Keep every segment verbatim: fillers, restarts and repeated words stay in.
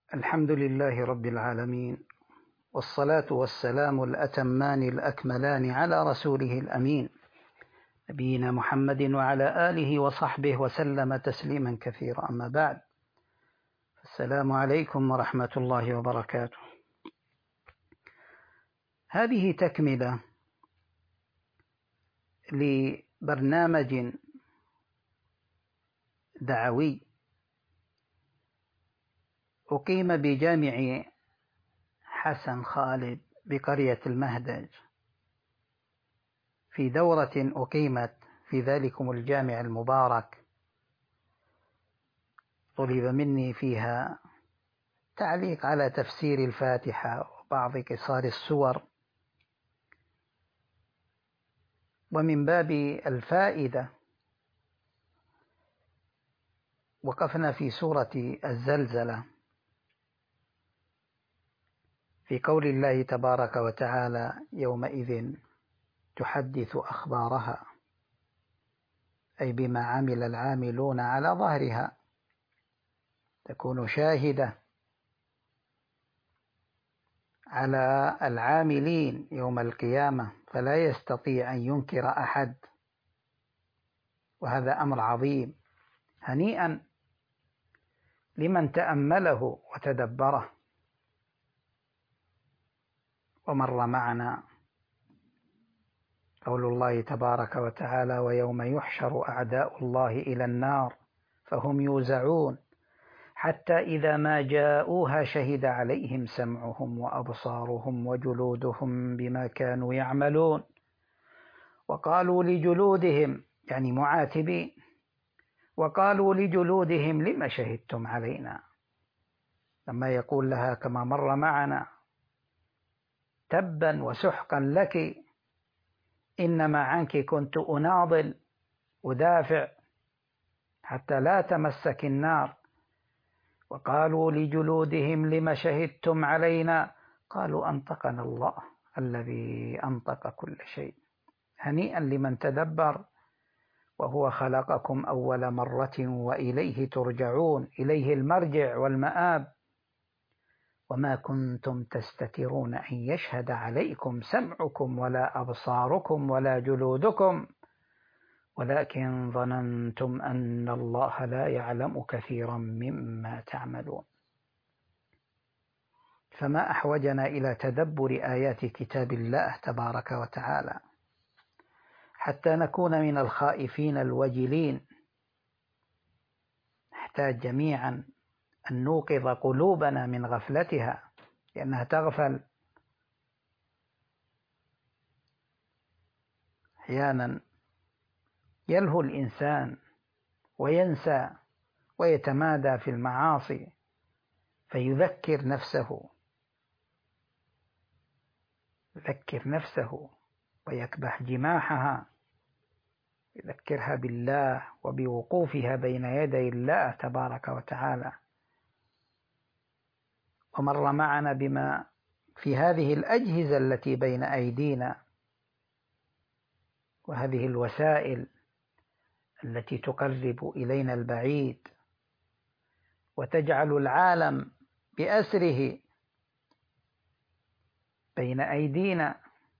الحمد لله رب العالمين، والصلاة والسلام الأتمان الأكملان على رسوله الأمين نبينا محمد وعلى آله وصحبه وسلم تسليما كثيرا. أما بعد، السلام عليكم ورحمة الله وبركاته. هذه تكملة لبرنامج دعوي أقيم بجامع حسن خالد بقرية المهدج في دورة أقيمت في ذلكم الجامع المبارك. طلب مني فيها تعليق على تفسير الفاتحة وبعض قصار السور، ومن باب الفائدة وقفنا في سورة الزلزلة في قول الله تبارك وتعالى: يومئذ تحدث أخبارها، أي بما عمل العاملون على ظهرها، تكون شاهدة على العاملين يوم القيامة، فلا يستطيع أن ينكر أحد، وهذا أمر عظيم. هنيئا لمن تأمله وتدبره. ومر معنا قول الله تبارك وتعالى: ويوم يحشر أعداء الله إلى النار فهم يوزعون حتى إذا ما جاءوها شهد عليهم سمعهم وأبصارهم وجلودهم بما كانوا يعملون، وقالوا لجلودهم، يعني معاتبين، وقالوا لجلودهم لما شهدتم علينا، لما يقول لها كما مر معنا: تبا وسحقا لك، إنما عنك كنت أناضل أدافع حتى لا تمسك النار. وقالوا لجلودهم لما شهدتم علينا، قالوا أنطقنا الله الذي أنطق كل شيء. هنيئا لمن تدبر، وهو خلقكم أول مرة وإليه ترجعون، إليه المرجع والمآب. وما كنتم تستترون أن يشهد عليكم سمعكم ولا أبصاركم ولا جلودكم ولكن ظننتم أن الله لا يعلم كثيرا مما تعملون. فما أحوجنا إلى تدبر آيات كتاب الله تبارك وتعالى حتى نكون من الخائفين الوجلين. نحتاج جميعا أن نوقظ قلوبنا من غفلتها، لأنها تغفل. أحيانا يلهو الإنسان وينسى ويتمادى في المعاصي، فيذكر نفسه يذكر نفسه ويكبح جماحها، يذكرها بالله وبوقوفها بين يدي الله تبارك وتعالى. ومر معنا بما في هذه الأجهزة التي بين أيدينا، وهذه الوسائل التي تقرب إلينا البعيد وتجعل العالم بأسره بين أيدينا،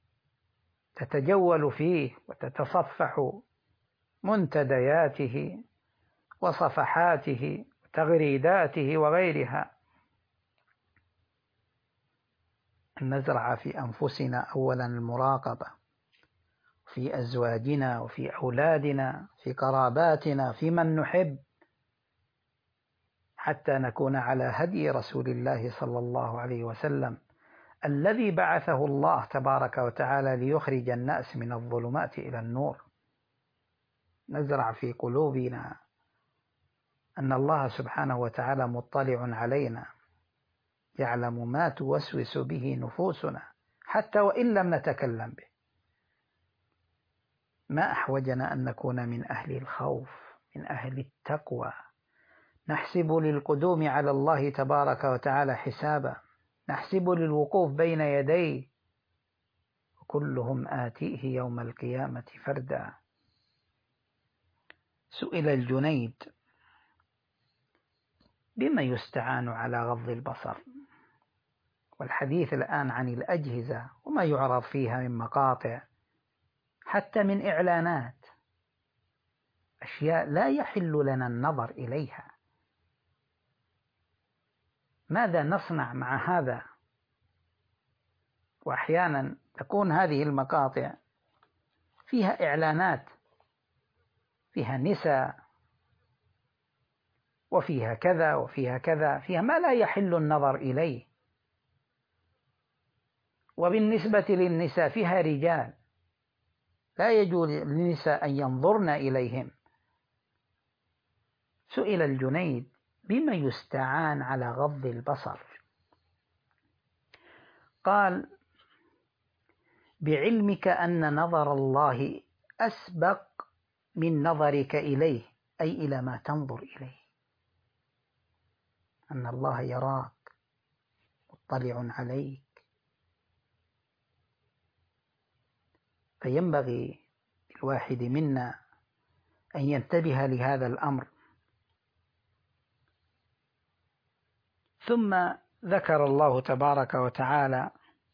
تتجول فيه وتتصفح منتدياته وصفحاته وتغريداته وغيرها. أن نزرع في أنفسنا أولا المراقبة، في أزواجنا وفي أولادنا في قراباتنا في من نحب، حتى نكون على هدي رسول الله صلى الله عليه وسلم الذي بعثه الله تبارك وتعالى ليخرج الناس من الظلمات إلى النور. نزرع في قلوبنا أن الله سبحانه وتعالى مطلع علينا، يعلم ما توسوس به نفوسنا حتى وإن لم نتكلم به. ما أحوجنا أن نكون من أهل الخوف، من أهل التقوى، نحسب للقدوم على الله تبارك وتعالى حسابا، نحسب للوقوف بين يديه، وكلهم آتيه يوم القيامة فردا. سئل الجنيد بما يستعان على غض البصر؟ والحديث الآن عن الأجهزة وما يعرض فيها من مقاطع، حتى من إعلانات، أشياء لا يحل لنا النظر إليها. ماذا نصنع مع هذا؟ وأحيانا تكون هذه المقاطع فيها إعلانات، فيها نساء، وفيها كذا وفيها كذا، فيها ما لا يحل النظر إليه. وبالنسبة للنساء فيها رجال لا يجوز للنساء أن ينظرن إليهم. سئل الجنيد بما يستعان على غض البصر؟ قال: بعلمك أن نظر الله أسبق من نظرك إليه، أي إلى ما تنظر إليه، أن الله يراك مطلع عليك. فينبغي للواحد منا أن ينتبه لهذا الأمر. ثم ذكر الله تبارك وتعالى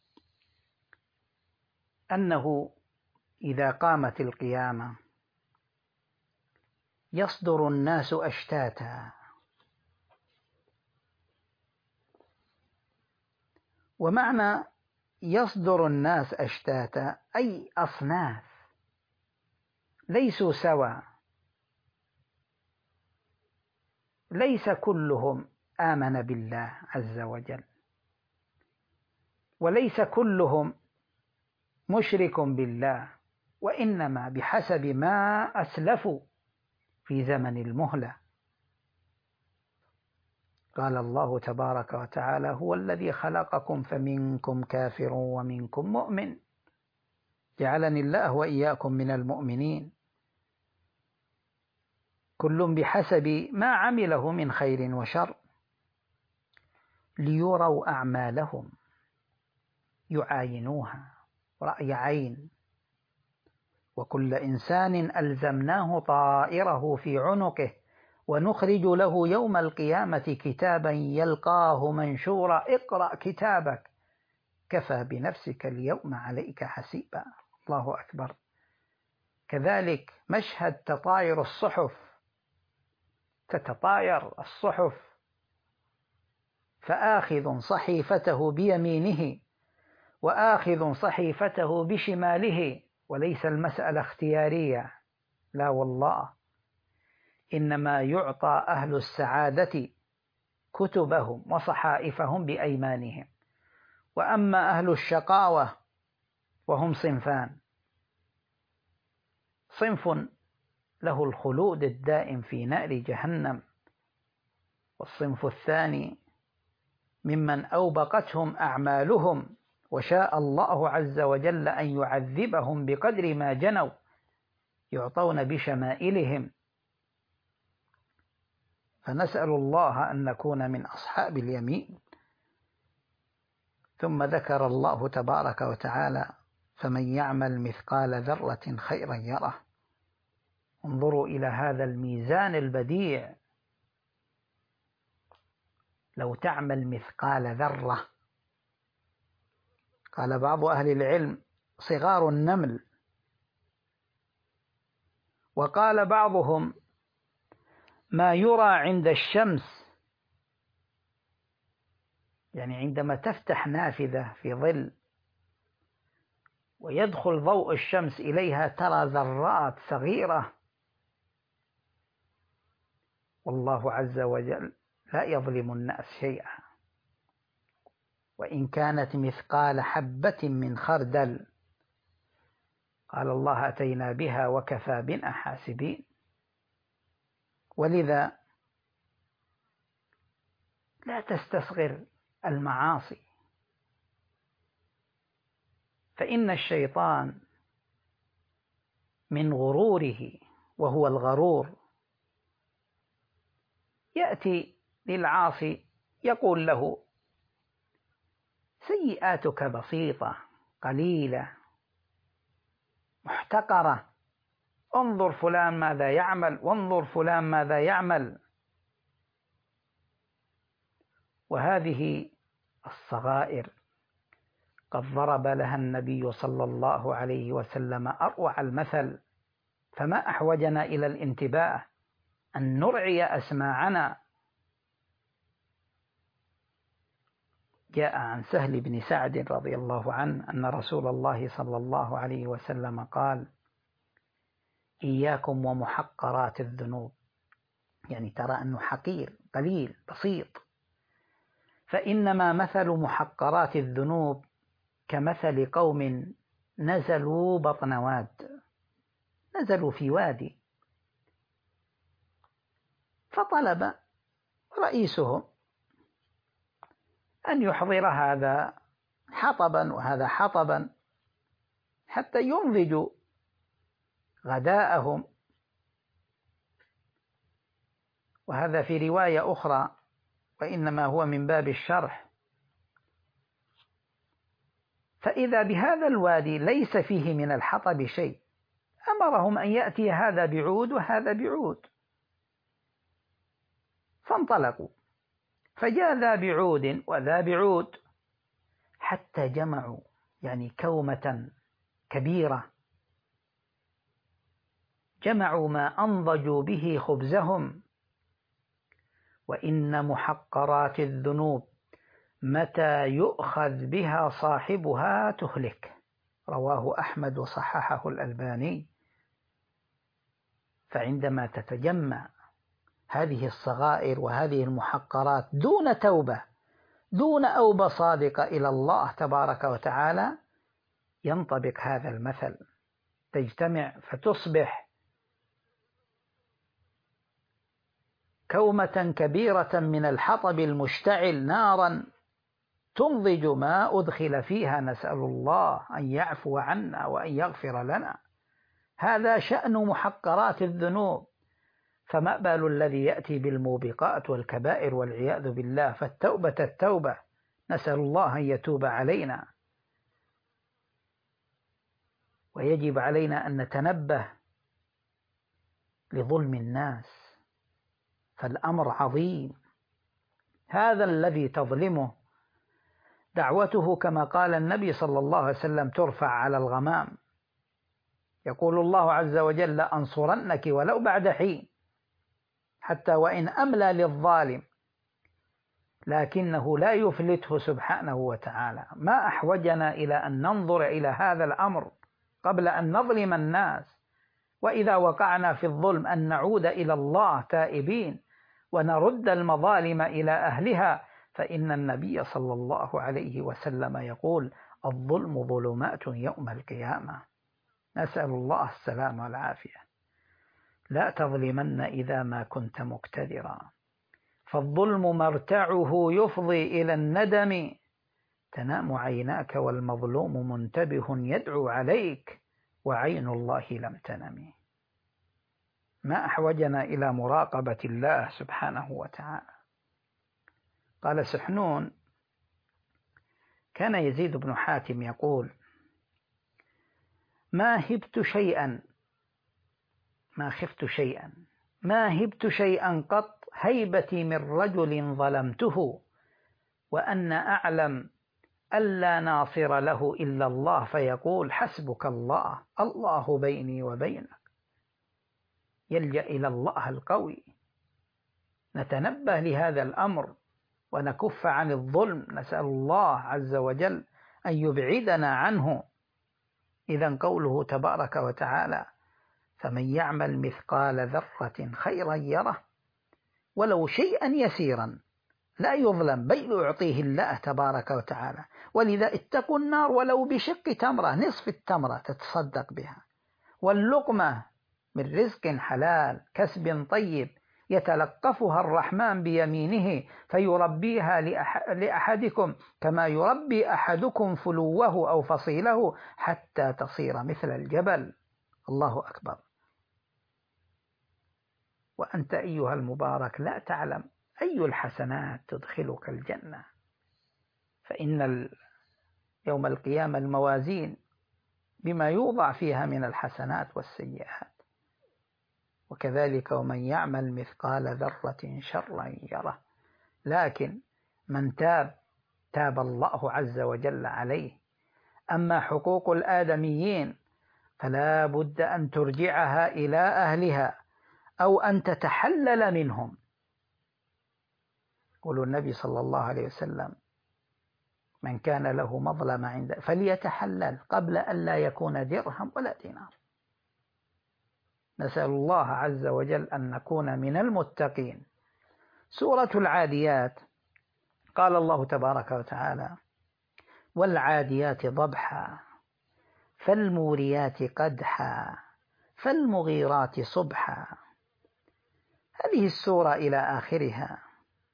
أنه إذا قامت القيامة يصدر الناس أشتاتا. ومعنى يصدر الناس أشتاتا أي أصناف، ليسوا سوا، ليس كلهم آمن بالله عز وجل، وليس كلهم مشرك بالله، وإنما بحسب ما أسلفوا في زمن المهلة. قال الله تبارك وتعالى: هو الذي خلقكم فمنكم كافر ومنكم مؤمن، جعلني الله وإياكم من المؤمنين، كل بحسب ما عمله من خير وشر، ليروا أعمالهم، يعاينوها رأي عين. وكل إنسان ألزمناه طائره في عنقه ونخرج له يوم القيامة كتابا يلقاه منشورا، اقرأ كتابك كفى بنفسك اليوم عليك حسيبا. الله أكبر. كذلك مشهد تطاير الصحف، تتطاير الصحف، فآخذ صحيفته بيمينه وآخذ صحيفته بشماله، وليس المسألة اختيارية، لا والله، إنما يعطى أهل السعادة كتبهم وصحائفهم بأيمانهم. وأما أهل الشقاوة وهم صنفان: صنف له الخلود الدائم في نار جهنم، والصنف الثاني ممن أوبقتهم أعمالهم وشاء الله عز وجل أن يعذبهم بقدر ما جنوا، يعطون بشمائلهم. فنسأل الله أن نكون من أصحاب اليمين. ثم ذكر الله تبارك وتعالى: فمن يعمل مثقال ذرة خيرا يره. انظروا إلى هذا الميزان البديع. لو تعمل مثقال ذرة، قال بعض أهل العلم صغار النمل، وقال بعضهم ما يرى عند الشمس، يعني عندما تفتح نافذة في ظل ويدخل ضوء الشمس إليها ترى ذرات صغيرة. والله عز وجل لا يظلم الناس شيئا، وإن كانت مثقال حبة من خردل قال الله أتينا بها وكفى بنا حاسبين. ولذا لا تستصغر المعاصي، فإن الشيطان من غروره، وهو الغرور، يأتي للعاصي يقول له سيئاتك بسيطة قليلة محتقرة، انظر فلان ماذا يعمل، وانظر فلان ماذا يعمل. وهذه الصغائر قد ضرب لها النبي صلى الله عليه وسلم أروع المثل، فما أحوجنا إلى الانتباه أن نرعي أسماعنا. جاء عن سهل بن سعد رضي الله عنه أن رسول الله صلى الله عليه وسلم قال: إياكم ومحقرات الذنوب، يعني ترى أنه حقير قليل بسيط، فإنما مثل محقرات الذنوب كمثل قوم نزلوا بطن واد، نزلوا في وادي، فطلب رئيسهم أن يحضر هذا حطبا وهذا حطبا حتى ينضجوا غداءهم. وهذا في رواية أخرى، وإنما هو من باب الشرح. فإذا بهذا الوادي ليس فيه من الحطب شيء، أمرهم أن يأتي هذا بعود وهذا بعود، فانطلقوا، فجاء ذا بعود وذا بعود حتى جمعوا يعني كومة كبيرة، جمعوا ما أنضجوا به خبزهم. وإن محقرات الذنوب متى يؤخذ بها صاحبها تهلك، رواه أحمد وصححه الألباني. فعندما تتجمع هذه الصغائر وهذه المحقرات دون توبة، دون أوبة صادقة إلى الله تبارك وتعالى، ينطبق هذا المثل، تجتمع فتصبح كومة كبيرة من الحطب المشتعل نارا تنضج ما أدخل فيها، نسأل الله أن يعفو عنا وأن يغفر لنا. هذا شأن محقرات الذنوب، فما بال الذي يأتي بالموبقات والكبائر والعياذ بالله؟ فالتوبة التوبة، نسأل الله أن يتوب علينا. ويجب علينا أن نتنبه لظلم الناس، فالأمر عظيم. هذا الذي تظلمه دعوته كما قال النبي صلى الله عليه وسلم ترفع على الغمام، يقول الله عز وجل: أنصرنك ولو بعد حين، حتى وإن أملى للظالم لكنه لا يفلته سبحانه وتعالى. ما أحوجنا إلى أن ننظر إلى هذا الأمر قبل أن نظلم الناس، وإذا وقعنا في الظلم أن نعود إلى الله تائبين ونرد المظالم إلى أهلها، فإن النبي صلى الله عليه وسلم يقول: الظلم ظلمات يوم القيامة. نسأل الله السلامة والعافية. لا تظلمن إذا ما كنت مقتدرا، فالظلم مرتعه يفضي إلى الندم، تنام عيناك والمظلوم منتبه يدعو عليك وعين الله لم تنم. ما أحوجنا إلى مراقبة الله سبحانه وتعالى. قال سحنون: كان يزيد بن حاتم يقول: ما هبت شيئا ما خفت شيئا ما هبت شيئا قط هيبتي من رجل ظلمته، وأن أعلم ألا ناصر له إلا الله، فيقول: حسبك الله، الله بيني وبينك. يلجأ إلى الله القوي. نتنبه لهذا الأمر ونكف عن الظلم، نسأل الله عز وجل أن يبعدنا عنه. إذن قوله تبارك وتعالى: فمن يعمل مثقال ذرة خيرا يره ولو شيئا يسيرا لا يظلم، بل يعطيه الله تبارك وتعالى. ولذا اتقوا النار ولو بشق تمرة، نصف التمرة تتصدق بها، واللقمة من رزق حلال كسب طيب يتلقفها الرحمن بيمينه فيربيها لأحدكم كما يربي أحدكم فلوه أو فصيله حتى تصير مثل الجبل. الله أكبر. وأنت أيها المبارك لا تعلم أي الحسنات تدخلك الجنة، فإن يوم القيامة الموازين بما يوضع فيها من الحسنات والسيئات. وكذلك ومن يعمل مثقال ذرة شرا يره. لكن من تاب تاب الله عز وجل عليه. أما حقوق الآدميين فلا بد أن ترجعها إلى أهلها أو أن تتحلل منهم. يقول النبي صلى الله عليه وسلم: من كان له مظلمة عند فليتحلل قبل أن لا يكون درهم ولا دينار. نسأل الله عز وجل أن نكون من المتقين. سورة العاديات قال الله تبارك وتعالى: والعاديات ضبحا فالموريات قدحا فالمغيرات صبحا. هذه السورة إلى آخرها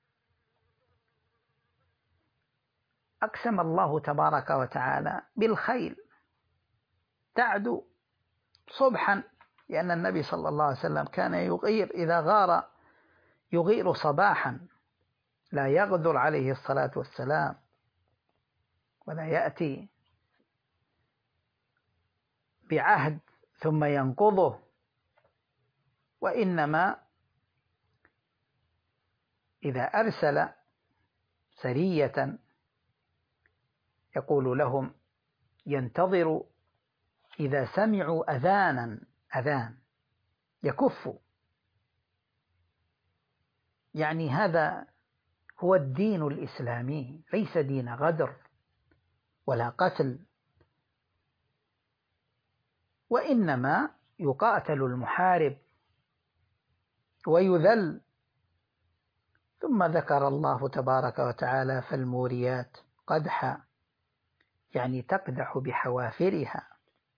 أقسم الله تبارك وتعالى بالخيل تعدو صبحا، لأن النبي صلى الله عليه وسلم كان يغير إذا غار يغير صباحا، لا يغدر عليه الصلاة والسلام ولا يأتي بعهد ثم ينقضه، وإنما إذا أرسل سرية يقول لهم ينتظروا إذا سمعوا أذانا أذان يكفوا. يعني هذا هو الدين الإسلامي، ليس دين غدر ولا قتل، وإنما يقاتل المحارب ويذل. ثم ذكر الله تبارك وتعالى: فالموريات قدحا، يعني تقدح بحوافرها،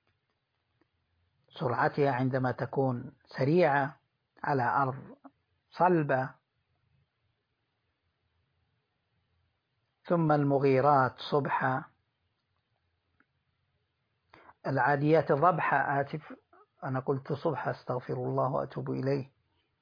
سرعتها عندما تكون سريعة على أرض صلبة. ثم المغيرات صبحا، العاديات ضبحا. آتف أنا قلت صبحا، استغفر الله وأتوب إليه.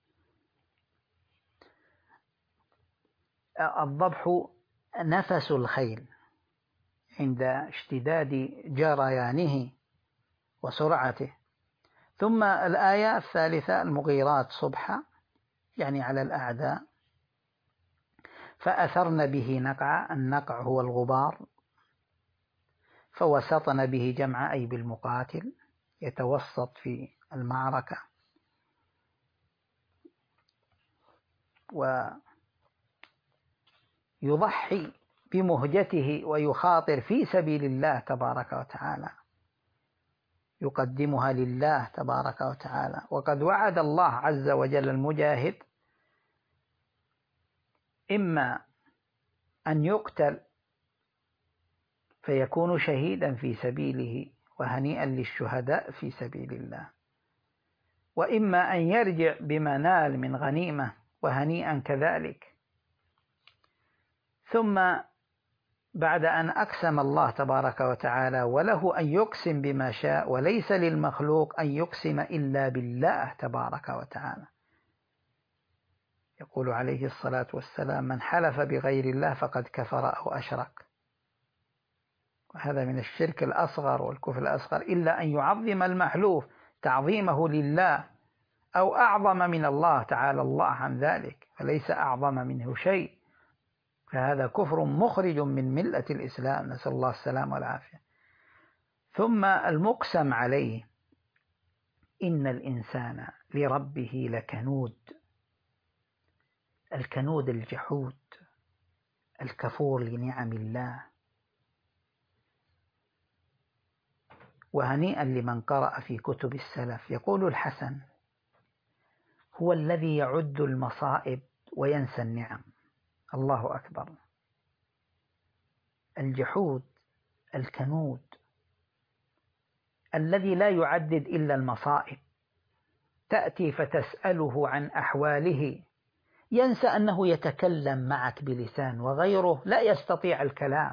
الضبح نفس الخيل عند اشتداد جريانه وسرعته. ثم الآية الثالثة: المغيرات صبحا، يعني على الأعداء. فأثرن به نقعا، النقع هو الغبار. فوسطن به جمعا، أي بالمقاتل، يتوسط في المعركة ويضحي بمهجته ويخاطر في سبيل الله تبارك وتعالى، يقدمها لله تبارك وتعالى. وقد وعد الله عز وجل المجاهد إما أن يقتل فيكون شهيدا في سبيله وهنيئا للشهداء في سبيل الله، وإما أن يرجع بما نال من غنيمة وهنيئا كذلك. ثم بعد أن أقسم الله تبارك وتعالى وله أن يقسم بما شاء، وليس للمخلوق أن يقسم إلا بالله تبارك وتعالى. يقول عليه الصلاة والسلام: من حلف بغير الله فقد كفر أو أشرك. وهذا من الشرك الأصغر والكفر الأصغر، إلا أن يعظم المحلوف تعظيمه لله أو أعظم من الله تعالى الله عن ذلك، فليس أعظم منه شيء، فهذا كفر مخرج من ملة الإسلام، نسأل الله السلام والعافية. ثم المقسم عليه: إن الإنسان لربه لكنود. الكنود الجحود الكفور لنعم الله. وهنيئا لمن قرأ في كتب السلف. يقول الحسن: هو الذي يعد المصائب وينسى النعم. الله أكبر. الجحود الكنود الذي لا يعدد إلا المصائب، تأتي فتسأله عن أحواله، ينسى أنه يتكلم معك بلسان وغيره لا يستطيع الكلام،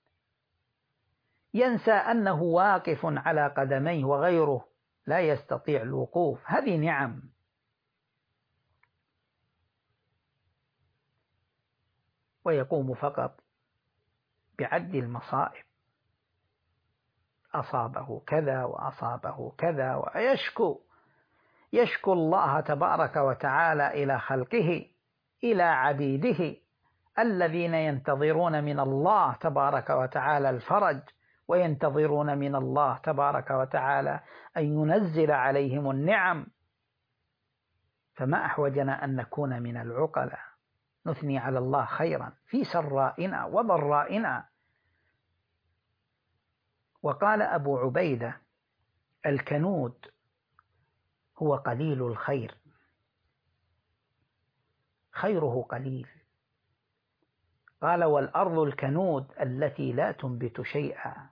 ينسى أنه واقف على قدميه وغيره لا يستطيع الوقوف. هذه نعم. ويقوم فقط بعد المصائب، أصابه كذا وأصابه كذا، ويشكو يشكو الله تبارك وتعالى إلى خلقه، إلى عبيده، الذين ينتظرون من الله تبارك وتعالى الفرج، وينتظرون من الله تبارك وتعالى أن ينزل عليهم النعم. فما أحوجنا أن نكون من العقلاء، نثني على الله خيرا في سرائنا وضرائنا. وقال أبو عبيدة: الكنود هو قليل الخير، خيره قليل. قال: والأرض الكنود التي لا تنبت شيئا.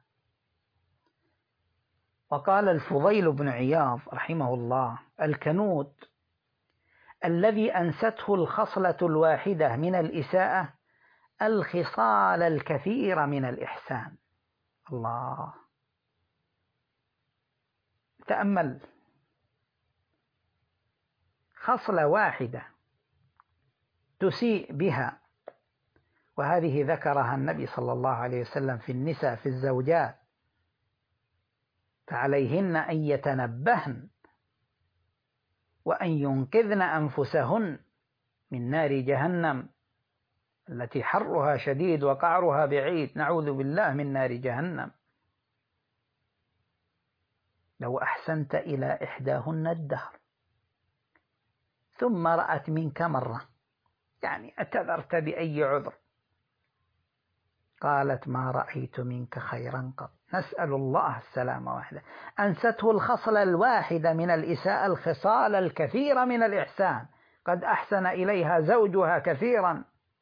وقال الفضيل بن عياض رحمه الله: الكنود الذي أنسته الخصلة الواحدة من الإساءة الخصال الكثير من الإحسان. الله، تأمل، خصلة واحدة تسيء بها، وهذه ذكرها النبي صلى الله عليه وسلم في النساء في الزوجات، فعليهن أن يتنبهن وأن ينقذن أنفسهن من نار جهنم التي حرها شديد وقعرها بعيد، نعوذ بالله من نار جهنم. لو أحسنت إلى إحداهن الدهر ثم رأت منك مرة، يعني اعتذرت بأي عذر، قالت: ما رأيت منك خيرا قط، نسأل الله السلامة وحده. أنسته الخصلة الواحدة من الإساءة الخصال الكثير من الإحسان، قد أحسن إليها زوجها كثيرا.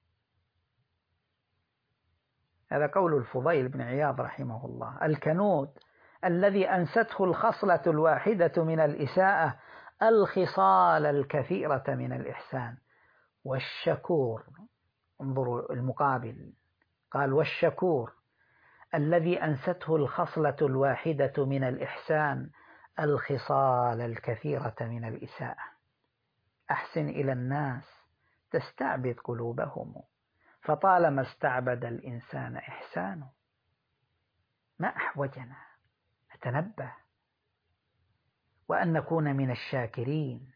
هذا قول الفضيل بن عياض رحمه الله: الكنود الذي أنسته الخصلة الواحدة من الإساءة الخصال الكثيرة من الإحسان. والشكور، انظروا المقابل، قال: والشكور الذي أنسته الخصلة الواحدة من الإحسان الخصال الكثيرة من الإساءة. أحسن إلى الناس تستعبد قلوبهم، فطالما استعبد الإنسان إحسانه. ما أحوجنا نتنبه وأن نكون من الشاكرين.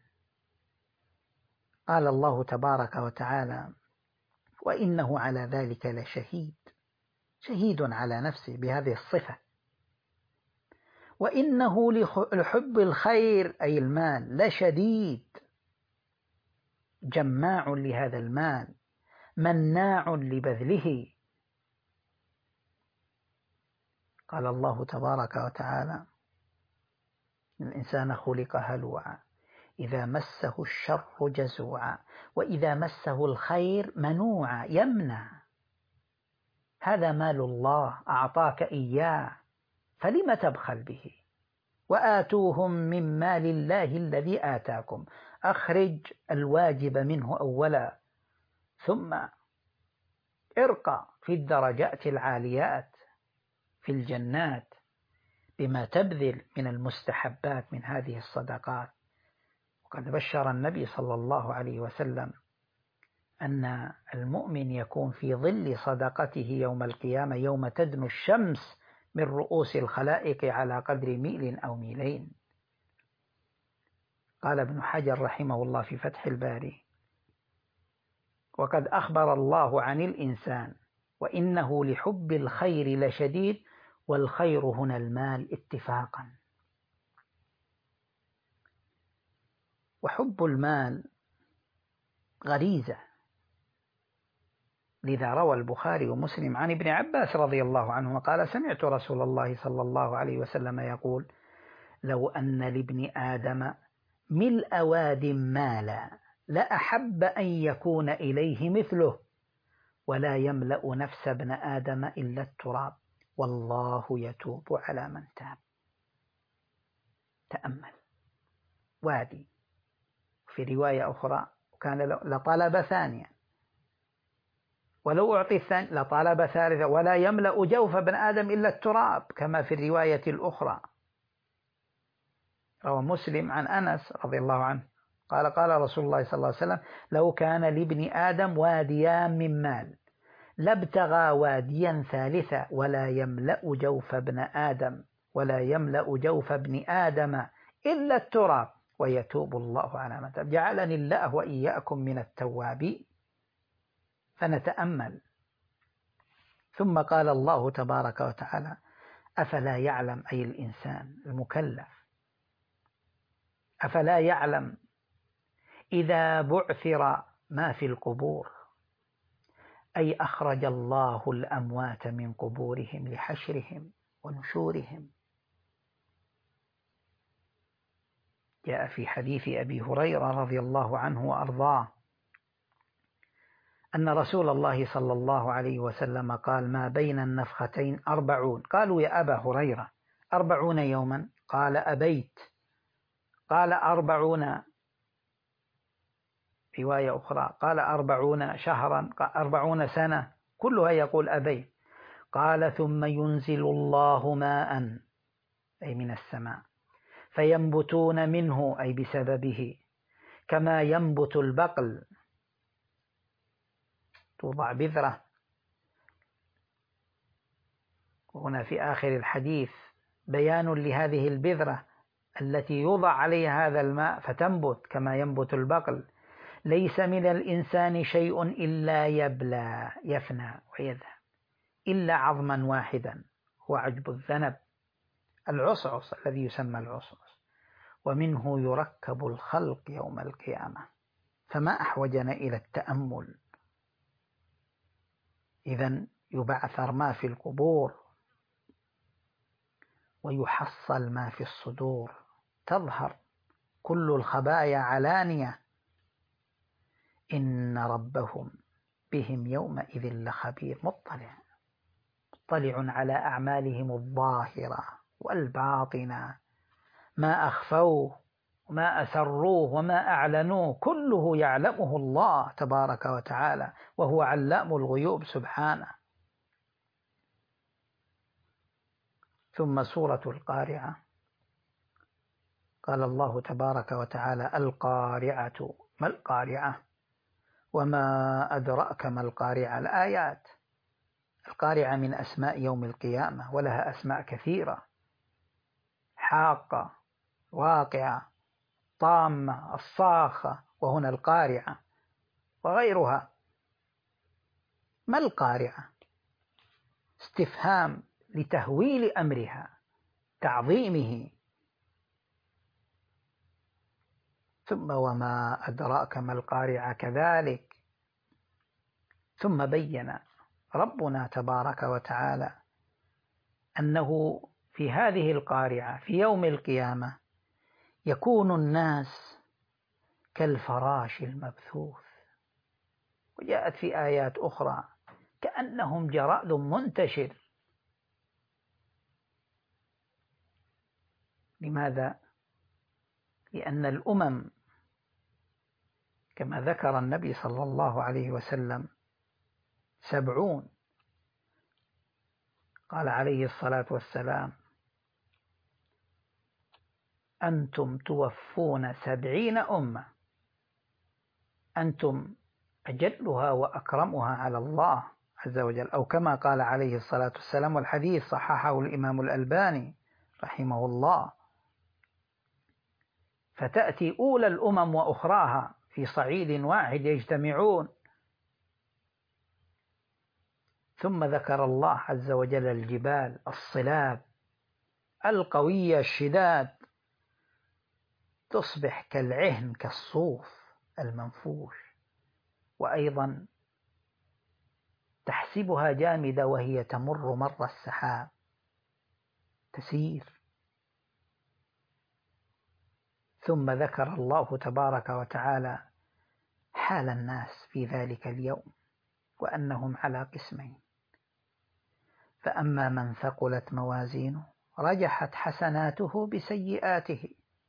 قال الله تبارك وتعالى: وإنه على ذلك لشهيد، شهيد على نفسه بهذه الصفة. وإنه لحب الخير أي المال لشديد، جماع لهذا المال، مناع لبذله. قال الله تبارك وتعالى: الإنسان خلق هلوعا إذا مسه الشر جزوعا وإذا مسه الخير منوعا، يمنع. هذا مال الله أعطاك إياه، فلم تبخل به؟ وآتوهم من مال الله الذي آتاكم. أخرج الواجب منه أولا، ثم ارقى في الدرجات العاليات في الجنات بما تبذل من المستحبات من هذه الصدقات. وقد بشر النبي صلى الله عليه وسلم أن المؤمن يكون في ظل صدقته يوم القيامة يوم تدنو الشمس من رؤوس الخلائق على قدر ميل أو ميلين. قال ابن حجر رحمه الله في فتح الباري: وقد أخبر الله عن الإنسان وإنه لحب الخير لشديد، والخير هنا المال اتفاقا. وحب المال غريزة، لذا روى البخاري ومسلم عن ابن عباس رضي الله عنه قال: سمعت رسول الله صلى الله عليه وسلم يقول: لو أن لابن آدم ملء واد مالا لأحب أن يكون إليه مثله، ولا يملأ نفس ابن آدم إلا التراب، والله يتوب على من تاب. تأمل، وادي. في رواية أخرى: كان لطلب ثانيا، ولو أعطي الثاني لطلب ثالثا، ولا يملأ جوف ابن آدم إلا التراب، كما في الرواية الأخرى. روى مسلم عن أنس رضي الله عنه قال: قال رسول الله صلى الله عليه وسلم: لو كان لابن آدم واديان من مال لابتغى واديا ثالثا، ولا يملأ جوف ابن آدم ولا يملأ جوف ابن آدم إلا التراب، ويتوب الله على من تاب. جعلني الله وإياكم من التوابين. فنتأمل. ثم قال الله تبارك وتعالى: أفلا يعلم، أي الإنسان المكلف، أفلا يعلم إذا بعثر ما في القبور، أي أخرج الله الأموات من قبورهم لحشرهم ونشورهم. جاء في حديث أبي هريرة رضي الله عنه وأرضاه أن رسول الله صلى الله عليه وسلم قال: ما بين النفختين أربعون. قالوا: يا أبا هريرة، أربعون يوما؟ قال: أبيت. قال: أربعون، رواية أخرى قال: أربعون شهرا، أربعون سنة، كلها يقول أبيت. قال: ثم ينزل الله ماء، أي من السماء، فينبتون منه، أي بسببه، كما ينبت البقل، توضع بذرة. وهنا في آخر الحديث بيان لهذه البذرة التي يوضع عليها هذا الماء فتنبت كما ينبت البقل. ليس من الإنسان شيء إلا يبلى، يفنى ويذهب، إلا عظما واحدا هو عجب الذنب، العصعص الذي يسمى العصعص، ومنه يركب الخلق يوم القيامة. فما أحوجنا إلى التأمل. إذن يبعثر ما في القبور ويحصل ما في الصدور، تظهر كل الخبايا علانية. إن ربهم بهم يومئذ لخبير، مطلع مطلع على أعمالهم الظاهرة والباطنة، ما أخفوه وما أسروه وما أعلنوه، كله يعلمه الله تبارك وتعالى، وهو علام الغيوب سبحانه. ثم سورة القارعة، قال الله تبارك وتعالى: القارعة. ما القارعة؟ وما أدرأك ما القارعة. الآيات. القارعة من أسماء يوم القيامة، ولها أسماء كثيرة: حاقة، واقعة، طامة، الصاخة، وهنا القارعة وغيرها. ما القارعة؟ استفهام لتهويل أمرها، تعظيمه. ثم وما أدراك ما القارعة كذلك. ثم بين ربنا تبارك وتعالى أنه في هذه القارعة في يوم القيامة يكون الناس كالفراش المبثوث، وجاءت في آيات أخرى كأنهم جراد منتشر. لماذا؟ لأن الأمم كما ذكر النبي صلى الله عليه وسلم سبعون. قال عليه الصلاة والسلام: أنتم توفون سبعين أمة، أنتم أجلها وأكرمها على الله عز وجل، أو كما قال عليه الصلاة والسلام، والحديث صححه الإمام الألباني رحمه الله. فتأتي أولى الأمم وأخراها في صعيد واحد يجتمعون. ثم ذكر الله عز وجل الجبال الصلاب القوية الشداد، تصبح كالعهن كالصوف المنفوش، وأيضا تحسبها جامدة وهي تمر مر السحاب، تسير. ثم ذكر الله تبارك وتعالى حال الناس في ذلك اليوم، وأنهم على قسمين: فأما من ثقلت موازينه رجحت حسناته بسيئاته،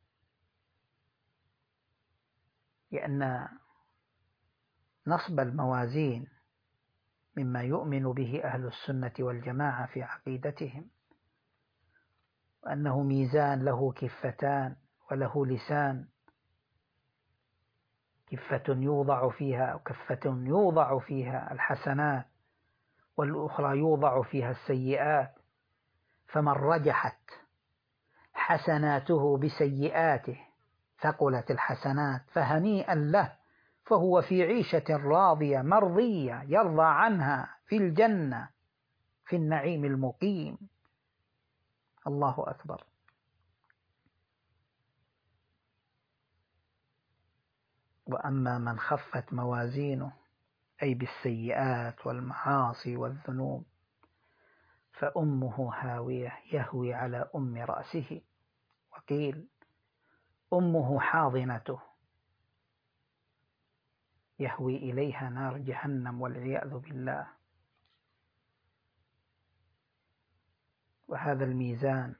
لأن نصب الموازين مما يؤمن به أهل السنة والجماعة في عقيدتهم، وأنه ميزان له كفتان وله لسان، كفة يوضع فيها وكفة يوضع فيها الحسنات، والأخرى يوضع فيها السيئات. فمن رجحت حسناته بسيئاته ثقلت الحسنات فهنيئا له فهو في عيشة راضية مرضية يرضى عنها في الجنة في النعيم المقيم. الله أكبر. وأما من خفت موازينه أي بالسيئات والمعاصي والذنوب فأمه هاوية يهوي على أم رأسه، وقيل أمه حاضنته يهوي إليها نار جهنم والعياذ بالله. وهذا الميزان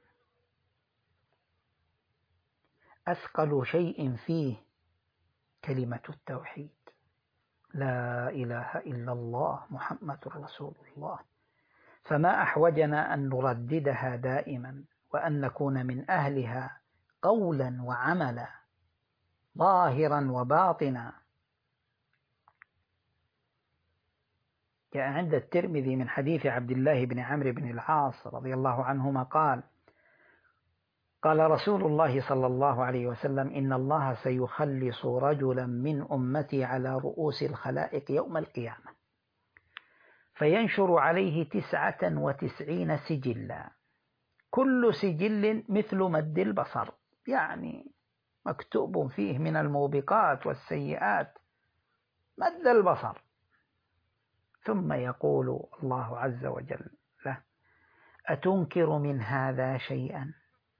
أثقل شيء فيه كلمة التوحيد، لا إله إلا الله محمد رسول الله. فما أحوجنا أن نرددها دائما وأن نكون من أهلها قولا وعملا ظاهرا وباطنا. جاء عند الترمذي من حديث عبد الله بن عمرو بن العاص رضي الله عنهما قال قال رسول الله صلى الله عليه وسلم: إن الله سيخلص رجلا من أمتي على رؤوس الخلائق يوم القيامة فينشر عليه تسعة وتسعين سجلا، كل سجل مثل مد البصر، يعني مكتوب فيه من الموبقات والسيئات مد البصر. ثم يقول الله عز وجل له: أتنكر من هذا شيئا؟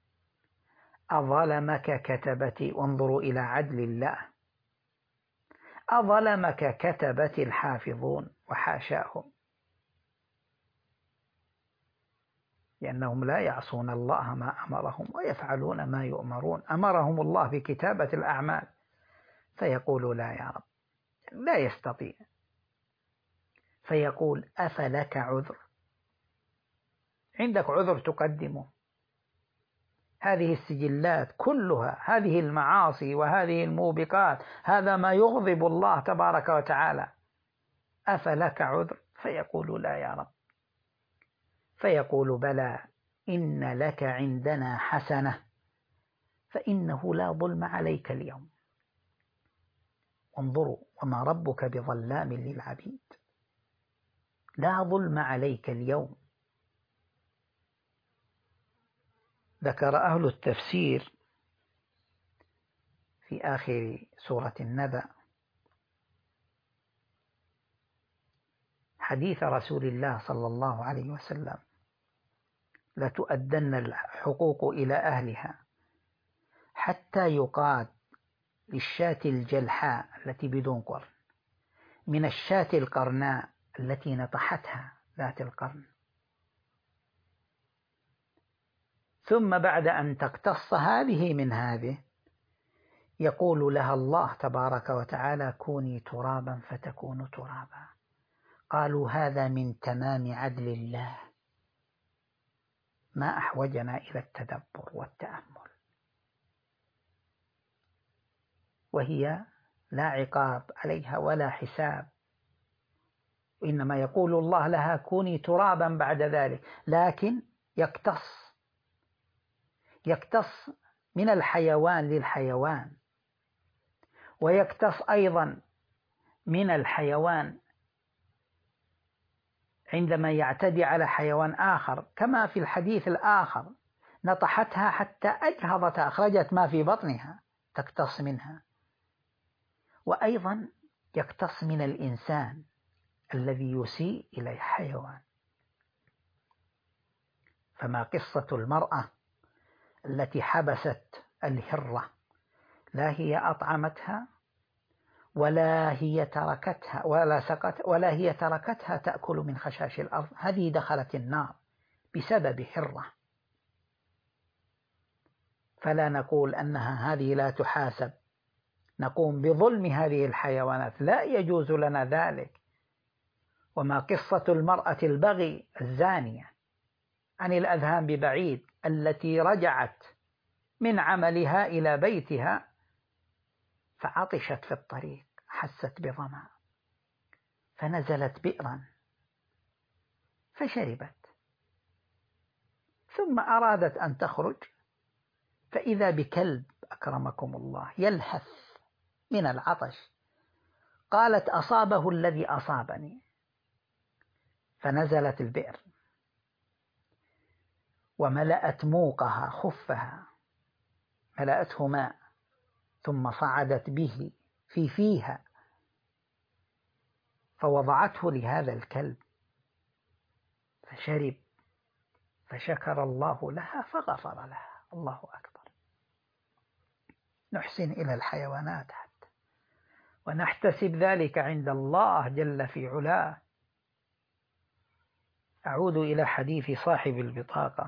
أظلمك كتبتي. وانظروا إلى عدل الله، أظلمك كتبتي الحافظون وحاشاهم، لأنهم لا يعصون الله ما أمرهم ويفعلون ما يؤمرون. أمرهم الله بكتابة الأعمال فيقول لا يا رب، لا يستطيع، فيقول: أفلك عذر؟ عندك عذر تقدمه؟ هذه السجلات كلها، هذه المعاصي وهذه الموبقات، هذا ما يغضب الله تبارك وتعالى، أفلك عذر؟ فيقول لا يا رب. فيقول: بلى، إن لك عندنا حسنة فإنه لا ظلم عليك اليوم. انظروا، وما ربك بظلام للعبيد، لا ظلم عليك اليوم. ذكر أهل التفسير في آخر سورة النبأ حديث رسول الله صلى الله عليه وسلم: لتؤدن الحقوق إلى أهلها حتى يقاد للشاة الجلحاء التي بدون قرن من الشاة القرناء التي نطحتها ذات القرن. ثم بعد أن تقتص هذه من هذه يقول لها الله تبارك وتعالى: كوني ترابا فتكون ترابا. قالوا: هذا من تمام عدل الله. ما أحوجنا إلى التدبر والتأمل. وهي لا عقاب عليها ولا حساب، وإنما يقول الله لها: كوني ترابا بعد ذلك، لكن يقتص يقتص من الحيوان للحيوان، ويقتص أيضا من الحيوان عندما يعتدي على حيوان آخر، كما في الحديث الآخر: نطحتها حتى أجهضت، أخرجت ما في بطنها، تقتص منها. وأيضا يقتص من الإنسان الذي يسيء إلى الحيوان. فما قصة المرأة التي حبست الهرة، لا هي أطعمتها ولا هي تركتها ولا سقت ولا هي تركتها تأكل من خشاش الأرض، هذه دخلت النار بسبب هرة. فلا نقول أنها هذه لا تحاسب، نقوم بظلم هذه الحيوانات، لا يجوز لنا ذلك. وما قصة المرأة البغي الزانية عن الأذهان ببعيد التي رجعت من عملها إلى بيتها فعطشت في الطريق، حست بظمأ فنزلت بئرا فشربت، ثم أرادت أن تخرج فإذا بكلب أكرمكم الله يلهث من العطش، قالت أصابه الذي أصابني، فنزلت البئر وملأت موقها خفها، ملأته ماء، ثم صعدت به في فيها فوضعته لهذا الكلب فشرب، فشكر الله لها فغفر لها. الله أكبر. نحسن إلى الحيوانات حتى ونحتسب ذلك عند الله جل في علاه. أعود إلى حديث صاحب البطاقة،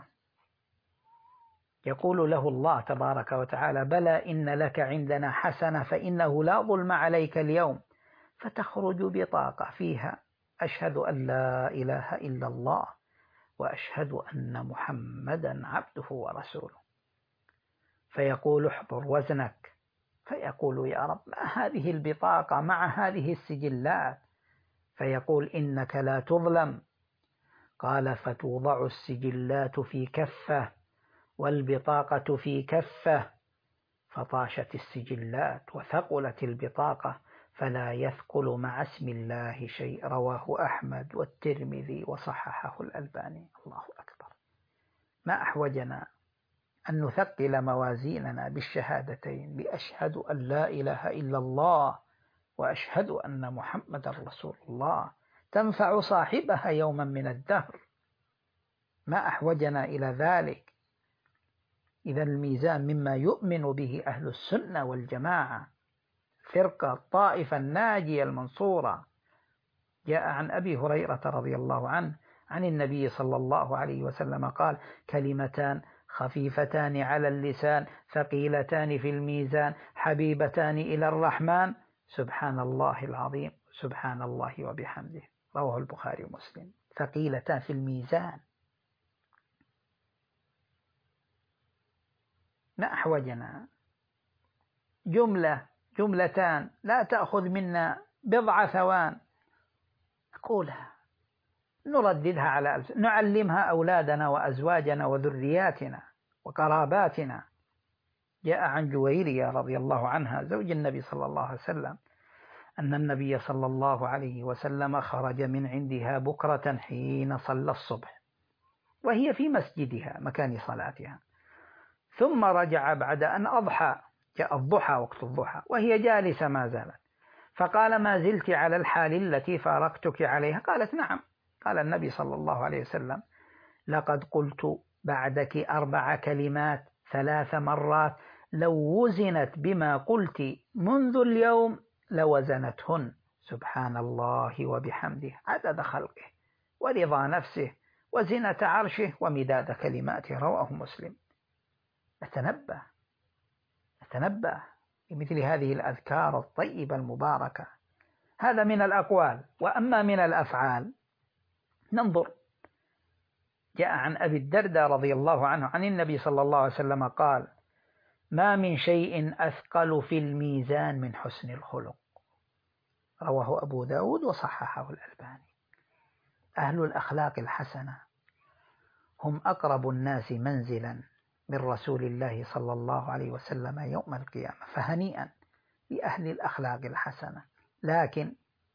يقول له الله تبارك وتعالى: بلى إن لك عندنا حسنة فإنه لا ظلم عليك اليوم، فتخرج بطاقة فيها: أشهد أن لا إله إلا الله وأشهد أن محمدا عبده ورسوله. فيقول: احضر وزنك، فيقول: يا رب ما هذه البطاقة مع هذه السجلات؟ فيقول: إنك لا تظلم. قال: فتوضع السجلات في كفة والبطاقة في كفة، فطاشت السجلات وثقلت البطاقة، فلا يثقل مع اسم الله شيء. رواه أحمد والترمذي وصححه الألباني. الله أكبر. ما أحوجنا أن نثقل موازيننا بالشهادتين، بأشهد أن لا إله إلا الله وأشهد أن محمد رسول الله، تنفع صاحبها يوما من الدهر. ما أحوجنا إلى ذلك. إذا الميزان مما يؤمن به أهل السنة والجماعة، فرقة الطائفة الناجية المنصورة. جاء عن أبي هريرة رضي الله عنه عن النبي صلى الله عليه وسلم قال: كلمتان خفيفتان على اللسان ثقيلتان في الميزان حبيبتان إلى الرحمن، سبحان الله العظيم، سبحان الله وبحمده. رواه البخاري ومسلم. ثقيلتان في الميزان. ما أحوجنا جملة جملتان لا تأخذ منا بضع ثوان نقولها، نرددها على ألسن، نعلمها أولادنا وأزواجنا وذرياتنا وقراباتنا. جاء عن جويرية رضي الله عنها زوج النبي صلى الله عليه وسلم أن النبي صلى الله عليه وسلم خرج من عندها بكرة حين صلى الصبح وهي في مسجدها مكان صلاتها، ثم رجع بعد أن أضحى، جاء الضحى وقت الضحى وهي جالسة ما زالت، فقال: ما زلت على الحال التي فارقتك عليها؟ قالت: نعم. قال النبي صلى الله عليه وسلم: لقد قلت بعدك أربع كلمات ثلاث مرات لو وزنت بما قلت منذ اليوم لوزنتهن: سبحان الله وبحمده عدد خلقه ورضا نفسه وزنة عرشه ومداد كلماته. رواه مسلم. نتنبه نتنبه بمثل هذه الأذكار الطيبة المباركة. هذا من الأقوال. وأما من الأفعال ننظر. جاء عن أبي الدرداء رضي الله عنه عن النبي صلى الله عليه وسلم قال: ما من شيء أثقل في الميزان من حسن الخلق. رواه أبو داود وصححه الألباني. أهل الأخلاق الحسنة هم أقرب الناس منزلا من رسول الله صلى الله عليه وسلم يوم القيامة. فهنيئا لأهل الأخلاق الحسنة. لكن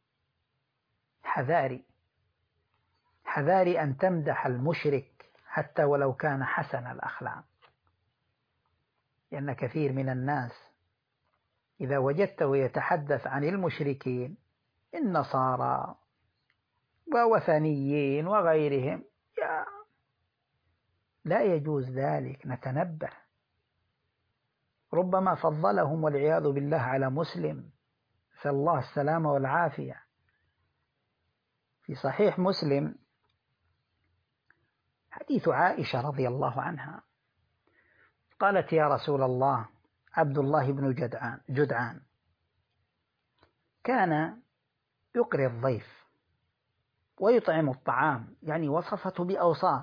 حذاري حذاري أن تمدح المشرك حتى ولو كان حسن الأخلاق، لأن كثير من الناس إذا وجدته يتحدث عن المشركين النصارى ووثنيين وغيرهم، يا لا يجوز ذلك. نتنبه. ربما فضلهم والعياذ بالله على مسلم، نسأل الله السلامة والعافية. في صحيح مسلم حديث عائشة رضي الله عنها قالت: يا رسول الله، عبد الله بن جدعان, جدعان كان يقري الضيف ويطعم الطعام، يعني وصفته بأوصاف،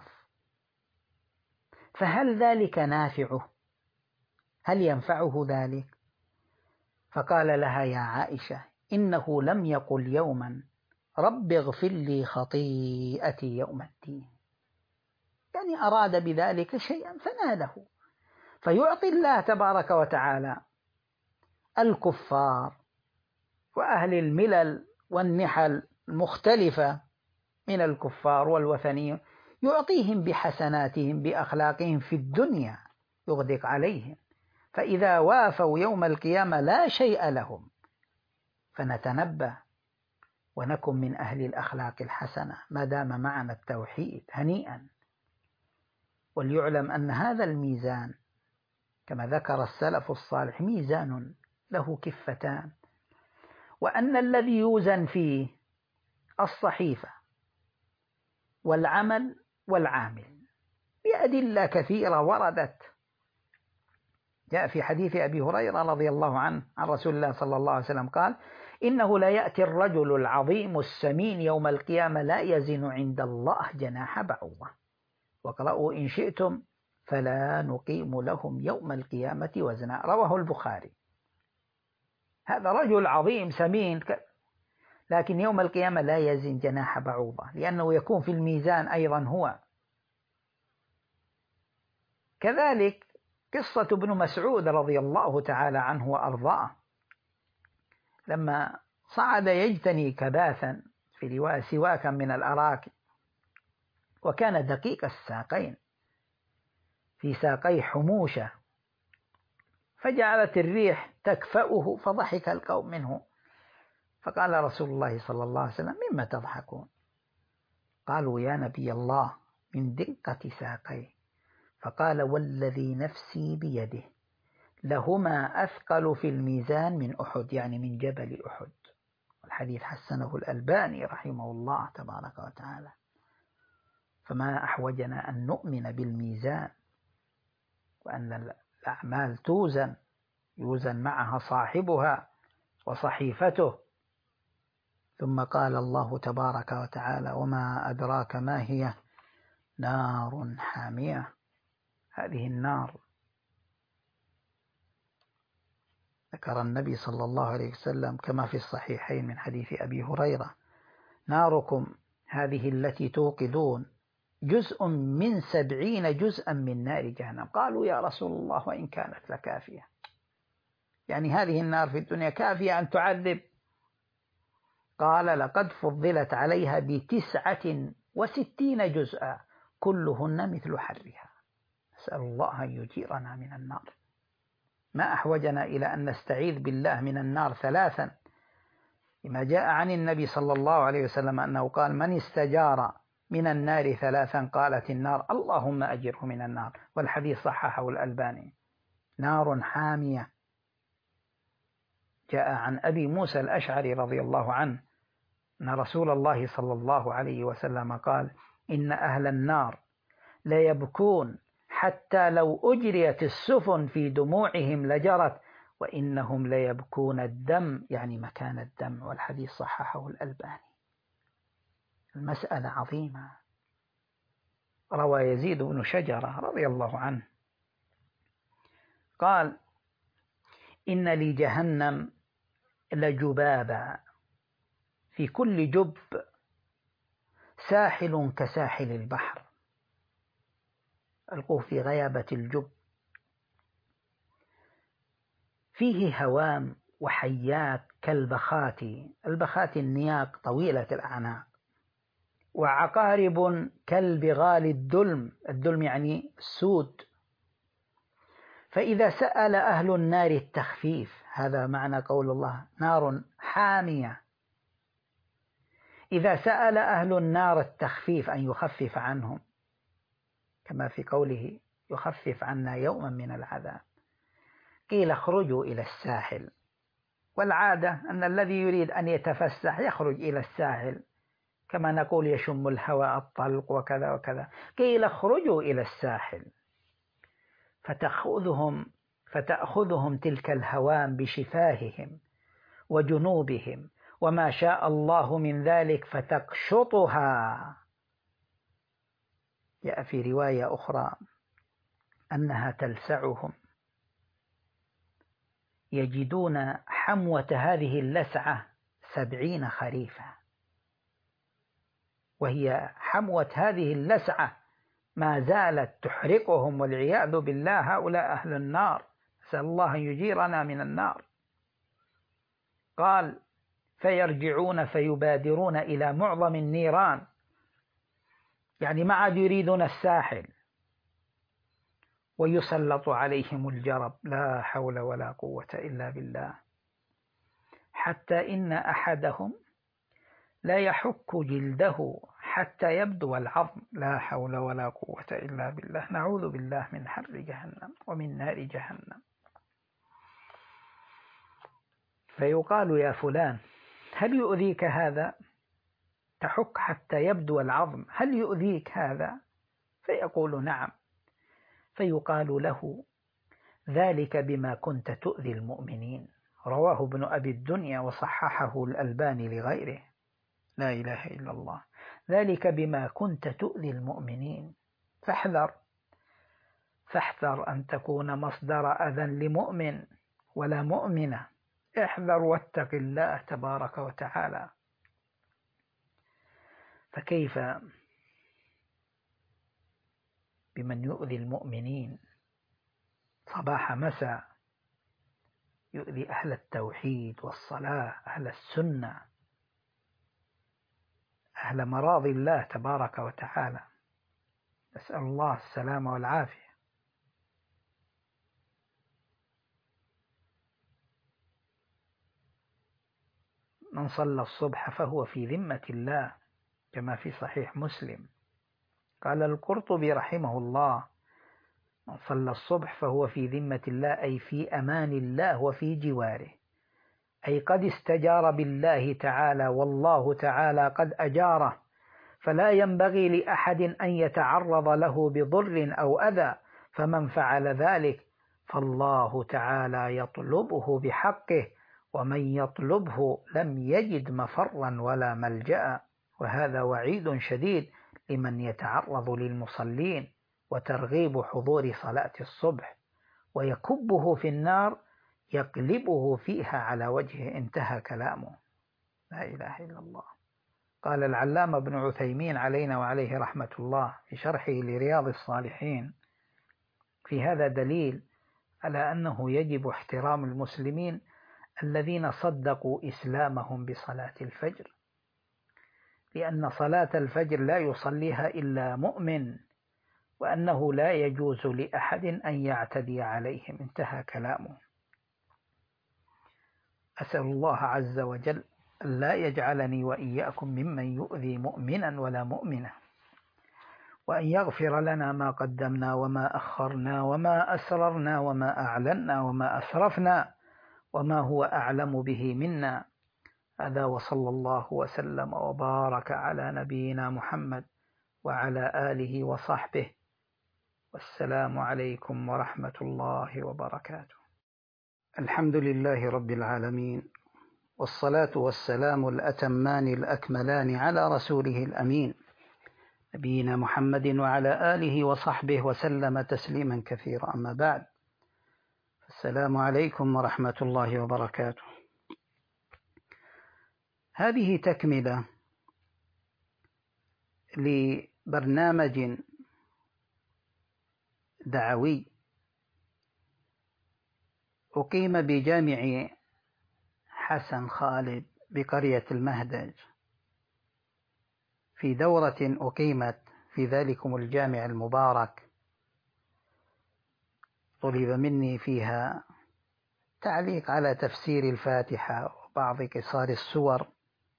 فهل ذلك نافعه؟ هل ينفعه ذلك؟ فقال لها: يا عائشة، إنه لم يقل يوما رب اغفر لي خطيئتي يوم الدين، يعني أراد بذلك شيئا فناله. فيعطي الله تبارك وتعالى الكفار وأهل الملل والنحل المختلفة من الكفار والوثنيين، يعطيهم بحسناتهم بأخلاقهم في الدنيا يغدق عليهم، فإذا وافوا يوم القيامة لا شيء لهم. فنتنبه ونكن من أهل الأخلاق الحسنة ما دام معنا التوحيد هنيئا. وليعلم أن هذا الميزان كما ذكر السلف الصالح ميزان له كفتان، وأن الذي يوزن فيه الصحيفة والعمل والعامل بأدلة كثيرة وردت. جاء في حديث أبي هريرة رضي الله عنه عن رسول الله صلى الله عليه وسلم قال: إنه لا يأتي الرجل العظيم السمين يوم القيامة لا يزن عند الله جناح بعوضة، واقرأوا إن شئتم فلا نقيم لهم يوم القيامة وزنا، رواه البخاري. هذا رجل عظيم سمين، لكن يوم القيامة لا يزن جناح بعوضة، لأنه يكون في الميزان أيضا هو. كذلك قصة ابن مسعود رضي الله تعالى عنه وأرضاه لما صعد يجتني كباثا في رواية سواكا من الأراك، وكان دقيق الساقين في ساقي حموشة، فجعلت الريح تكفأه فضحك القوم منه، فقال رسول الله صلى الله عليه وسلم: مما تضحكون؟ قالوا: يا نبي الله من دقة ساقيه. فقال: والذي نفسي بيده لهما أثقل في الميزان من أحد، يعني من جبل أحد. والحديث حسنه الألباني رحمه الله تبارك وتعالى. فما أحوجنا أن نؤمن بالميزان، وأن الأعمال توزن يوزن معها صاحبها وصحيفته. ثم قال الله تبارك وتعالى: وما أدراك ما هي نار حامية. هذه النار ذكر النبي صلى الله عليه وسلم كما في الصحيحين من حديث أبي هريرة: ناركم هذه التي توقدون جزء من سبعين جزءا من نار جهنم. قالوا: يا رسول الله وإن كانت لكافية، يعني هذه النار في الدنيا كافية أن تعذب؟ قال: لقد فضلت عليها بتسعة وستين جزءا كلهن مثل حرها. نسأل الله أن يجيرنا من النار. ما أحوجنا إلى أن نستعيذ بالله من النار ثلاثا، لما جاء عن النبي صلى الله عليه وسلم أنه قال: من استجار من النار ثلاثا قالت النار اللهم أجره من النار. والحديث صححه الألباني. نار حامية. جاء عن أبي موسى الأشعري رضي الله عنه أن رسول الله صلى الله عليه وسلم قال: إن أهل النار ليبكون حتى لو أجريت السفن في دموعهم لجرت، وإنهم ليبكون الدم، يعني مكان الدم. والحديث صححه الألباني. المسألة عظيمة. روى يزيد بن شجرة رضي الله عنه قال: إن لجهنم لجبابا في كل جب ساحل كساحل البحر، ألقوه في غيابة الجب، فيه هوام وحيات كالبخات، البخات النياق طويلة الأعناق، وعقارب كالبغال الدلم، الدلم يعني السود. فإذا سأل أهل النار التخفيف، هذا معنى قول الله نار حامية، إذا سأل أهل النار التخفيف أن يخفف عنهم، كما في قوله يخفف عنا يوما من العذاب، قيل اخرجوا إلى الساحل. والعادة أن الذي يريد أن يتفسح يخرج إلى الساحل، كما نقول يشم الهواء الطلق وكذا وكذا. قيل اخرجوا إلى الساحل، فتأخذهم فتأخذهم تلك الهوام بشفاههم وجنوبهم وما شاء الله من ذلك فتقشطها. جاء في رواية أخرى أنها تلسعهم، يجدون حموة هذه اللسعة سبعين خريفا، وهي حموة هذه اللسعة ما زالت تحرقهم والعياذ بالله. هؤلاء أهل النار، نسأل الله أن يجيرنا من النار. قال: فيرجعون فيبادرون إلى معظم النيران، يعني ما عاد يريدون الساحل، ويسلط عليهم الجرب، لا حول ولا قوة إلا بالله، حتى إن أحدهم لا يحك جلده حتى يبدو العظم، لا حول ولا قوة إلا بالله. نعوذ بالله من حر جهنم ومن نار جهنم. فيقال يا فلان هل يؤذيك هذا؟ تحك حتى يبدو العظم، هل يؤذيك هذا؟ فيقول نعم. فيقال له ذلك بما كنت تؤذي المؤمنين. رواه ابن أبي الدنيا وصححه الألباني لغيره. لا إله إلا الله. ذلك بما كنت تؤذي المؤمنين. فاحذر فاحذر أن تكون مصدر أذى لمؤمن ولا مؤمنة. احذر واتق الله تبارك وتعالى. فكيف بمن يؤذي المؤمنين صباح مساء، يؤذي أهل التوحيد والصلاة، أهل السنة، أهل مراضي الله تبارك وتعالى. نسأل الله السلامة والعافية. من صلى الصبح فهو في ذمة الله، كما في صحيح مسلم. قال القرطبي رحمه الله: من صلى الصبح فهو في ذمة الله، أي في أمان الله وفي جواره، أي قد استجار بالله تعالى، والله تعالى قد أجاره، فلا ينبغي لأحد أن يتعرض له بضر أو أذى. فمن فعل ذلك فالله تعالى يطلبه بحقه، ومن يطلبه لم يجد مفرا ولا ملجأ. وهذا وعيد شديد لمن يتعرض للمصلين، وترغيب حضور صلاة الصبح، ويكبه في النار يقلبه فيها على وجهه. انتهى كلامه. لا إله إلا الله. قال العلامة ابن عثيمين علينا وعليه رحمة الله في شرحه لرياض الصالحين: في هذا دليل على أنه يجب احترام المسلمين الذين صدقوا إسلامهم بصلاة الفجر، لأن صلاة الفجر لا يصليها إلا مؤمن، وأنه لا يجوز لأحد أن يعتدي عليهم. انتهى كلامه. أسأل الله عز وجل أن لا يجعلني وإياكم ممن يؤذي مؤمنا ولا مؤمنة، وأن يغفر لنا ما قدمنا وما أخرنا وما أسررنا وما أعلنا وما أسرفنا وما هو أعلم به منا. هذا وصلى الله وسلم وبارك على نبينا محمد وعلى آله وصحبه، والسلام عليكم ورحمة الله وبركاته. الحمد لله رب العالمين، والصلاة والسلام الأتمان الأكملان على رسوله الأمين نبينا محمد وعلى آله وصحبه وسلم تسليما كثيرا. أما بعد، السلام عليكم ورحمة الله وبركاته. هذه تكملة لبرنامج دعوي أقيم بجامع حسن خالد بقرية المهدج، في دورة أقيمت في ذلكم الجامع المبارك. طلب مني فيها تعليق على تفسير الفاتحة وبعض قصار السور،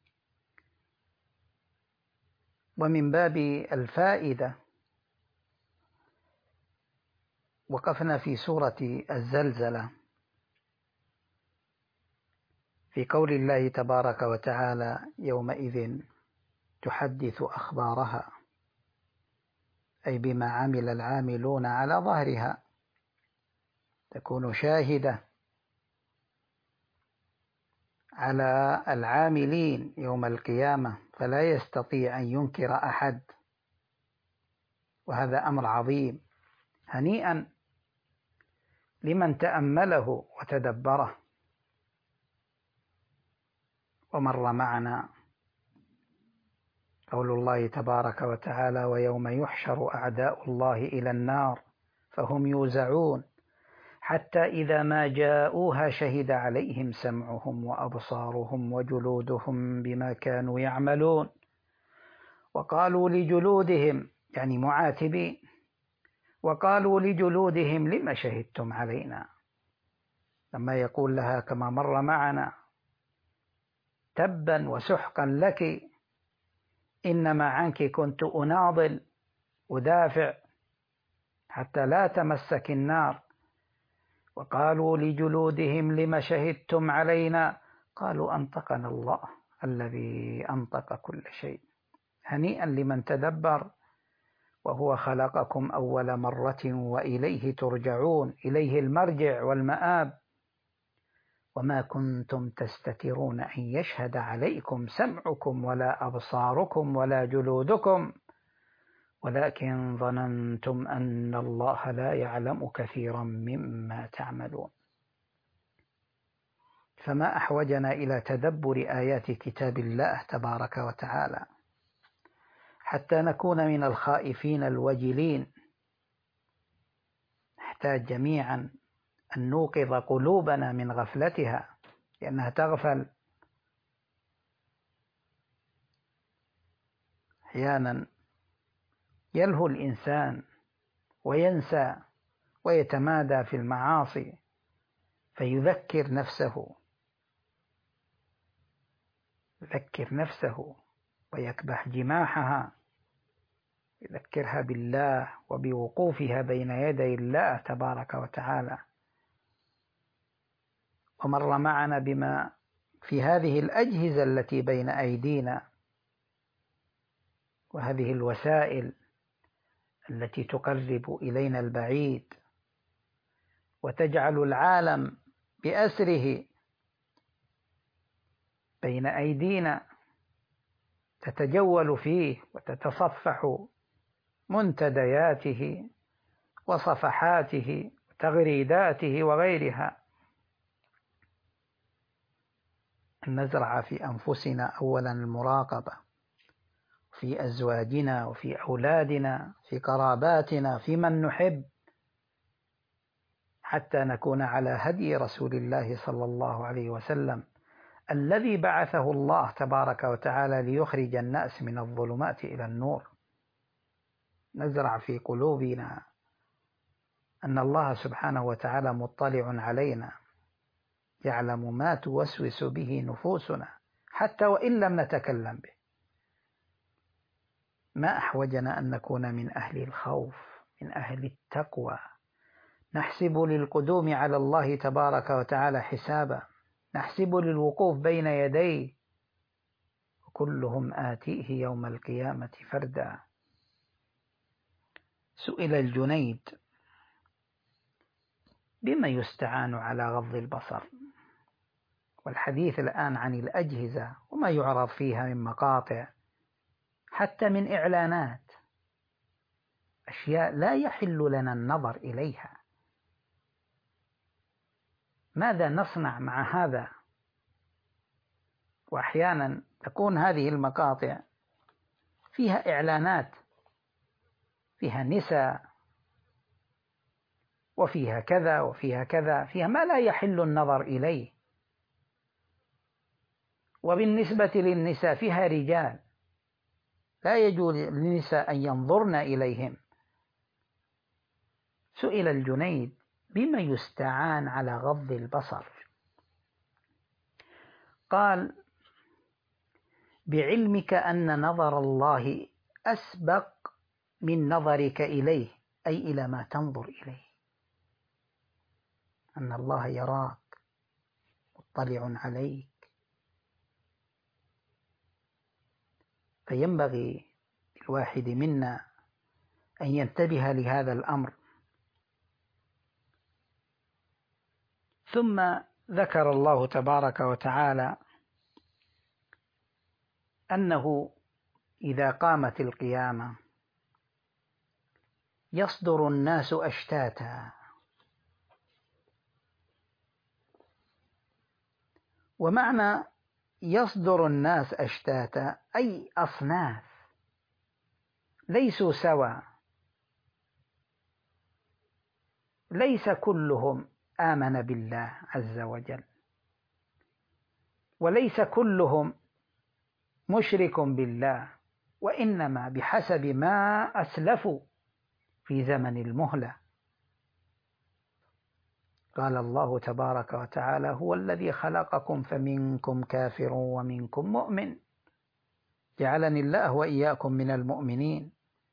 ومن باب الفائدة وقفنا في سورة الزلزلة في قول الله تبارك وتعالى: يومئذ تحدث أخبارها، أي بما عمل العاملون على ظهرها، تكون شاهدة على العاملين يوم القيامة، فلا يستطيع أن ينكر أحد، وهذا أمر عظيم. هنيئا لمن تأمله وتدبره. ومر معنا قول الله تبارك وتعالى: ويوم يحشر أعداء الله إلى النار فهم يوزعون حتى إذا ما جاءوها شهد عليهم سمعهم وأبصارهم وجلودهم بما كانوا يعملون. وقالوا لجلودهم يعني معاتبين، وقالوا لجلودهم لم شهدتم علينا، لما يقول لها كما مر معنا تبا وسحقا لك، إنما عنك كنت أناضل أدافع حتى لا تمسك النار. وقالوا لجلودهم لم شهدتم علينا، قالوا أنطقنا الله الذي أنطق كل شيء. هنيئا لمن تدبر وهو خلقكم أول مرة وإليه ترجعون، إليه المرجع والمآب. وما كنتم تستترون أن يشهد عليكم سمعكم ولا أبصاركم ولا جلودكم ولكن ظننتم أن الله لا يعلم كثيرا مما تعملون. فما أحوجنا إلى تدبر آيات كتاب الله تبارك وتعالى حتى نكون من الخائفين الوجلين. نحتاج جميعا أن نوقظ قلوبنا من غفلتها، لأنها تغفل. أحيانا يلهو الإنسان وينسى ويتمادى في المعاصي، فيذكر نفسه يذكر نفسه ويكبح جماحها، يذكرها بالله وبوقوفها بين يدي الله تبارك وتعالى. ومر معنا بما في هذه الأجهزة التي بين أيدينا وهذه الوسائل التي تقرب إلينا البعيد وتجعل العالم بأسره بين أيدينا، تتجول فيه وتتصفح منتدياته وصفحاته وتغريداته وغيرها. أن نزرع في أنفسنا أولا المراقبة، في أزواجنا وفي أولادنا في قراباتنا في من نحب، حتى نكون على هدي رسول الله صلى الله عليه وسلم الذي بعثه الله تبارك وتعالى ليخرج الناس من الظلمات إلى النور. نزرع في قلوبنا أن الله سبحانه وتعالى مطلع علينا، يعلم ما توسوس به نفوسنا حتى وإن لم نتكلم به. ما أحوجنا أن نكون من أهل الخوف، من أهل التقوى، نحسب للقدوم على الله تبارك وتعالى حسابا، نحسب للوقوف بين يديه، وكلهم آتيه يوم القيامة فردا. سئل الجنيد بما يستعان على غض البصر، والحديث الآن عن الأجهزة وما يعرض فيها من مقاطع حتى من إعلانات، أشياء لا يحل لنا النظر إليها. ماذا نصنع مع هذا؟ وأحيانا تكون هذه المقاطع فيها إعلانات، فيها نساء وفيها كذا وفيها كذا، فيها ما لا يحل النظر إليه. وبالنسبة للنساء فيها رجال لا يجوز للنساء أن ينظرن إليهم. سئل الجنيد بما يستعان على غض البصر؟ قال بعلمك أن نظر الله أسبق من نظرك إليه، أي إلى ما تنظر إليه، أن الله يراك مطلع عليك. فينبغي الواحد منا أن ينتبه لهذا الأمر. ثم ذكر الله تبارك وتعالى أنه إذا قامت القيامة يصدر الناس أشتاتا. ومعنى يصدر الناس أشتاتا أي أصناف، ليسوا سوا، ليس كلهم آمن بالله عز وجل، وليس كلهم مشرك بالله، وإنما بحسب ما أسلفوا في زمن المهلة. قال الله تبارك وتعالى: هو الذي خلقكم فمنكم كافر ومنكم مؤمن، جعلني الله وإياكم من المؤمنين،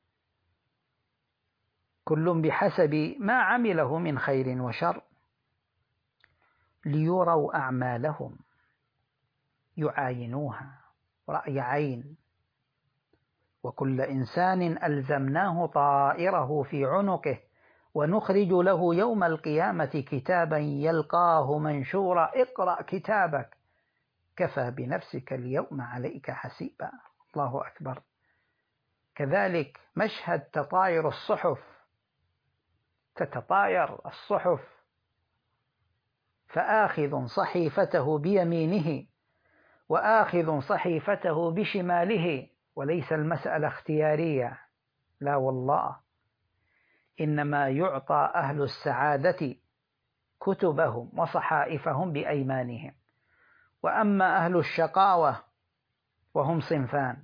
كل بحسب ما عمله من خير وشر، ليروا أعمالهم، يعاينوها رأي عين. وكل إنسان ألزمناه طائره في عنقه ونخرج له يوم القيامة كتابا يلقاه منشورا اقرأ كتابك كفى بنفسك اليوم عليك حسيبا. الله أكبر. كذلك مشهد تطاير الصحف، تتطاير الصحف، فآخذ صحيفته بيمينه وآخذ صحيفته بشماله، وليس المسألة اختيارية، لا والله، إنما يعطى أهل السعادة كتبهم وصحائفهم بأيمانهم، وأما أهل الشقاوة وهم صنفان: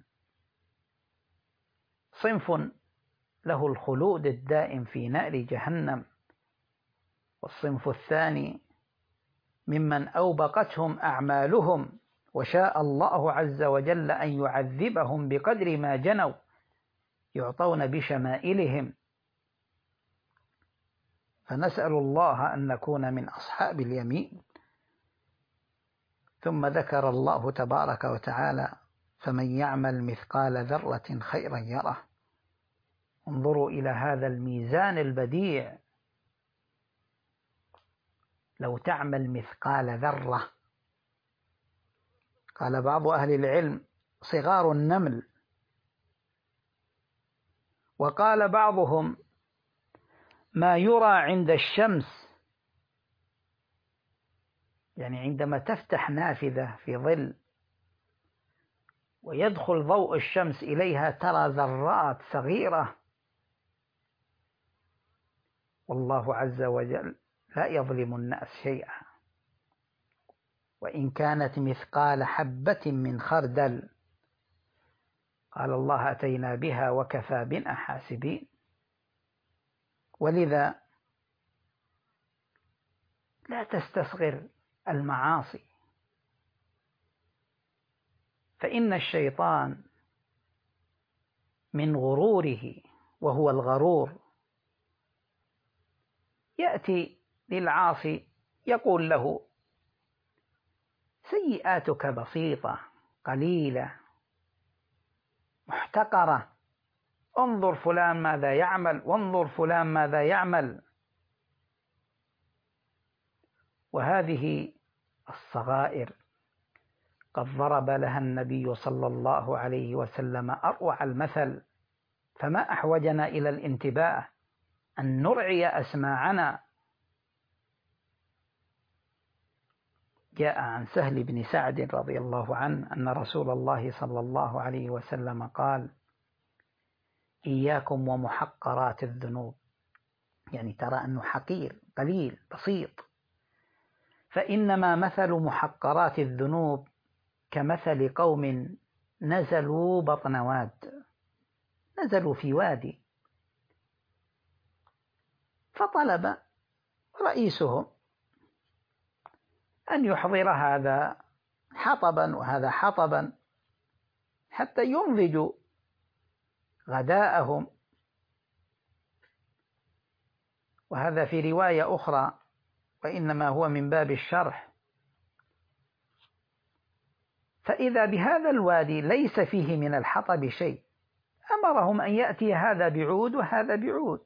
صنف له الخلود الدائم في نار جهنم، والصنف الثاني ممن أوبقتهم أعمالهم وشاء الله عز وجل أن يعذبهم بقدر ما جنوا، يعطون بشمائلهم. فنسأل الله أن نكون من أصحاب اليمين. ثم ذكر الله تبارك وتعالى: فمن يعمل مثقال ذرة خيرا يره. انظروا إلى هذا الميزان البديع، لو تعمل مثقال ذرة، قال بعض أهل العلم صغار النمل، وقال بعضهم ما يرى عند الشمس، يعني عندما تفتح نافذة في ظل ويدخل ضوء الشمس إليها ترى ذرات صغيرة، والله عز وجل لا يظلم الناس شيئا، وإن كانت مثقال حبة من خردل، قال الله أتينا بها وكفى بنا حاسبين. ولذا لا تستصغر المعاصي، فإن الشيطان من غروره، وهو الغرور، يأتي للعاصي يقول له: سيئاتك بسيطة قليلة محتقرة، انظر فلان ماذا يعمل، وانظر فلان ماذا يعمل. وهذه الصغائر قد ضرب لها النبي صلى الله عليه وسلم أروع المثل، فما أحوجنا إلى الانتباه أن نرعي أسماعنا. جاء عن سهل بن سعد رضي الله عنه أن رسول الله صلى الله عليه وسلم قال: إياكم ومحقرات الذنوب، يعني ترى أنه حقير قليل بسيط، فإنما مثل محقرات الذنوب كمثل قوم نزلوا بطن واد، نزلوا في وادي، فطلب رئيسهم أن يحضر هذا حطبا وهذا حطبا حتى ينضجوا غداءهم. وهذا في رواية أخرى، وإنما هو من باب الشرح. فإذا بهذا الوادي ليس فيه من الحطب شيء، أمرهم أن يأتي هذا بعود وهذا بعود،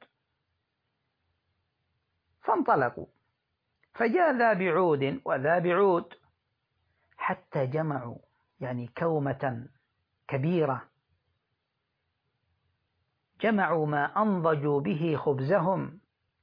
فانطلقوا، فجاء ذا بعود وذا بعود حتى جمعوا يعني كومة كبيرة، جمعوا ما أنضجوا به خبزهم.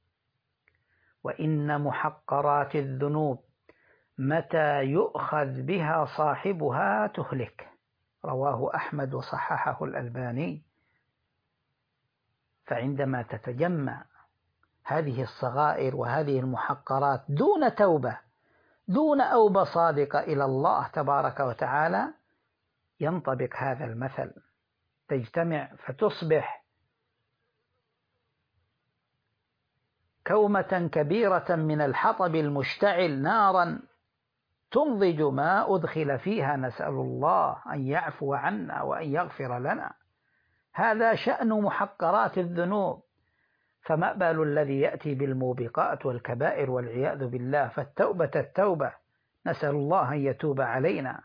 وإن محقرات الذنوب متى يؤخذ بها صاحبها تهلك، رواه أحمد وصححه الألباني. فعندما تتجمع هذه الصغائر وهذه المحقرات دون توبة، دون أوبة صادقة إلى الله تبارك وتعالى، ينطبق هذا المثل، تجتمع فتصبح كومة كبيرة من الحطب المشتعل نارا تنضج ما أدخل فيها، نسأل الله أن يعفو عنا وأن يغفر لنا. هذا شأن محقرات الذنوب، فما بال الذي يأتي بالموبقات والكبائر والعياذ بالله. فالتوبة التوبة، نسأل الله أن يتوب علينا.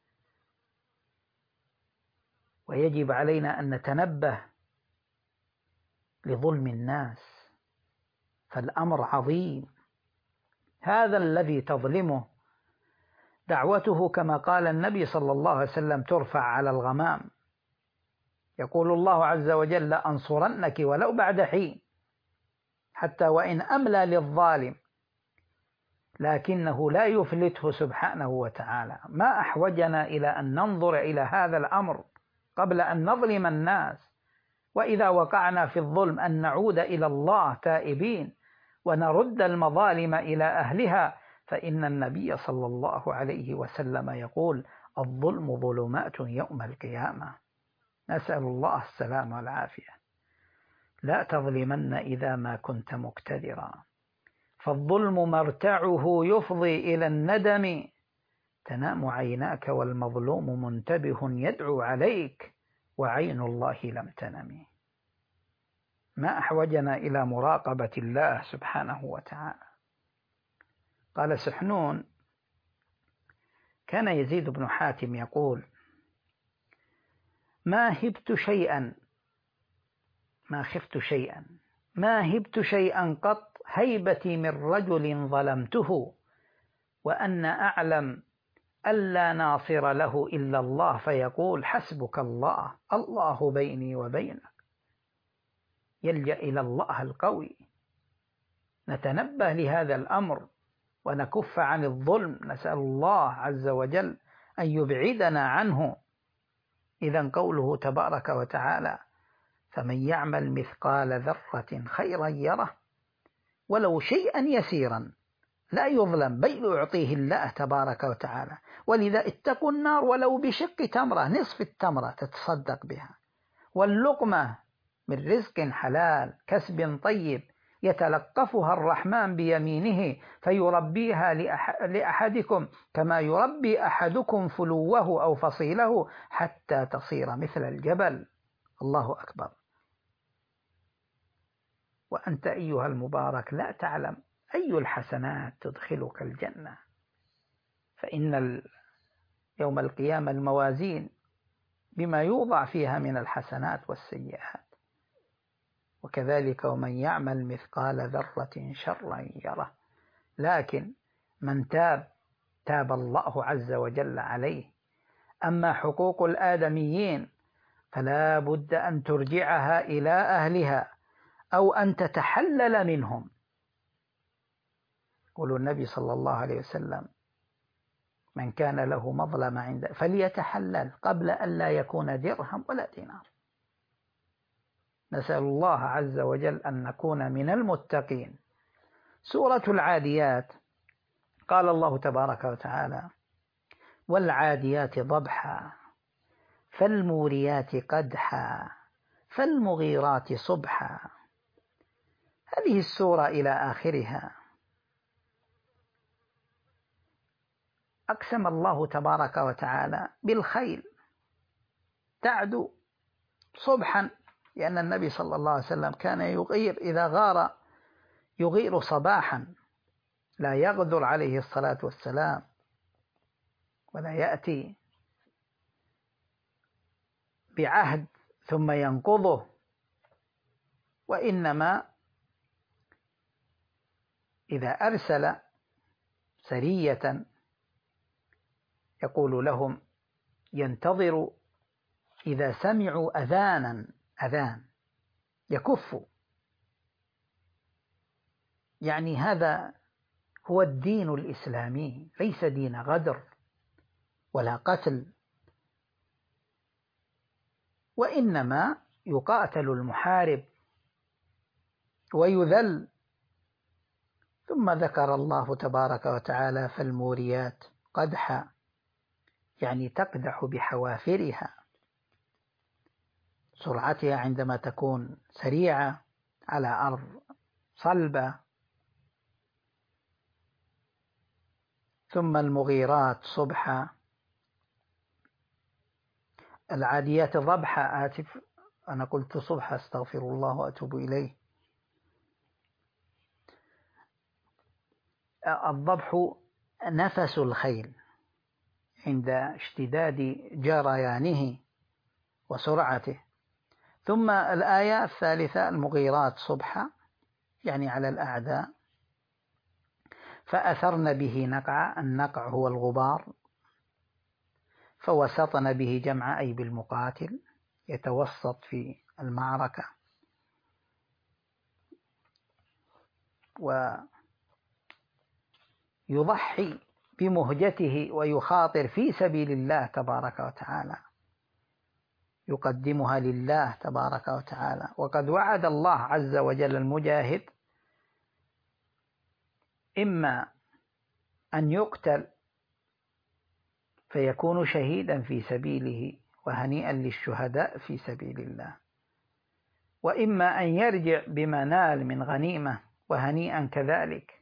ويجب علينا أن نتنبه لظلم الناس، فالأمر عظيم. هذا الذي تظلمه دعوته كما قال النبي صلى الله عليه وسلم ترفع على الغمام، يقول الله عز وجل لأنصرنك ولو بعد حين، حتى وإن أملى للظالم لكنه لا يفلته سبحانه وتعالى. ما أحوجنا إلى أن ننظر إلى هذا الأمر قبل أن نظلم الناس، وإذا وقعنا في الظلم أن نعود إلى الله تائبين ونرد المظالم إلى أهلها، فإن النبي صلى الله عليه وسلم يقول الظلم ظلمات يوم القيامة. نسأل الله السلام والعافية. لا تظلمن إذا ما كنت مقتدرا، فالظلم مرتعه يفضي إلى الندم، تنام عيناك والمظلوم منتبه يدعو عليك وعين الله لم تنم. ما أحوجنا إلى مراقبة الله سبحانه وتعالى. قال سحنون كان يزيد بن حاتم يقول ما هبت شيئا ما خفت شيئا ما هبت شيئا قط هيبتي من رجل ظلمته، وأن أعلم ألا ناصر له إلا الله، فيقول حسبك الله، الله بيني وبينك. يلجأ إلى الله القوي. نتنبه لهذا الأمر ونكف عن الظلم، نسأل الله عز وجل أن يبعدنا عنه. إذن قوله تبارك وتعالى فمن يعمل مثقال ذرة خيرا يره ولو شيئا يسيرا لا يظلم، بل يعطيه الله تبارك وتعالى. ولذا اتقوا النار ولو بشق تمرة، نصف التمرة تتصدق بها، واللقمة من رزق حلال كسب طيب يتلقفها الرحمن بيمينه فيربيها لأحدكم كما يربي أحدكم فلوه أو فصيله حتى تصير مثل الجبل. الله أكبر. وأنت أيها المبارك لا تعلم أي الحسنات تدخلك الجنة، فإن يوم القيامة الموازين بما يوضع فيها من الحسنات والسيئات. وكذلك ومن يعمل مثقال ذرة شرا يره، لكن من تاب تاب الله عز وجل عليه. أما حقوق الآدميين فلا بد أن ترجعها إلى أهلها أو أن تتحلل منهم. يقول النبي صلى الله عليه وسلم من كان له مظلمة عنده فليتحلل قبل أن لا يكون درهم ولا دينار. نسأل الله عز وجل أن نكون من المتقين. سورة العاديات قال الله تبارك وتعالى والعاديات ضبحا فالموريات قدحا فالمغيرات صبحا. هذه السورة إلى آخرها أقسم الله تبارك وتعالى بالخيل تعدو صبحا، لأن النبي صلى الله عليه وسلم كان يغير إذا غار يغير صباحا، لا يغدر عليه الصلاة والسلام ولا يأتي بعهد ثم ينقضه، وإنما إذا أرسل سرية يقول لهم ينتظر إذا سمعوا أذانا أذان يكفوا. يعني هذا هو الدين الإسلامي، ليس دين غدر ولا قتل، وإنما يقاتل المحارب ويذل ثم ذكر الله تبارك وتعالى فالموريات قدحا، يعني تقدح بحوافرها، سرعتها عندما تكون سريعة على أرض صلبة. ثم المغيرات صبحا، العاديات ضبحا. آتف، أنا قلت صبحا، استغفر الله وأتوب إليه. الضبح نفس الخيل عند اشتداد جريانه وسرعته. ثم الآية الثالثة المغيرات صبحا، يعني على الأعداء. فأثرن به نقعا، النقع هو الغبار. فوسطن به جمعا، أي بالمقاتل، يتوسط في المعركة ويضحي بمهجته ويخاطر في سبيل الله تبارك وتعالى، يقدمها لله تبارك وتعالى. وقد وعد الله عز وجل المجاهد إما أن يقتل فيكون شهيدا في سبيله وهنيئا للشهداء في سبيل الله، وإما أن يرجع بما نال من غنيمة وهنيئا كذلك.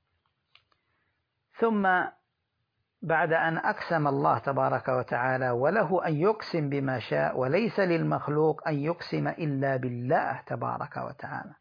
ثم بعد أن أقسم الله تبارك وتعالى وله أن يقسم بما شاء، وليس للمخلوق أن يقسم إلا بالله تبارك وتعالى.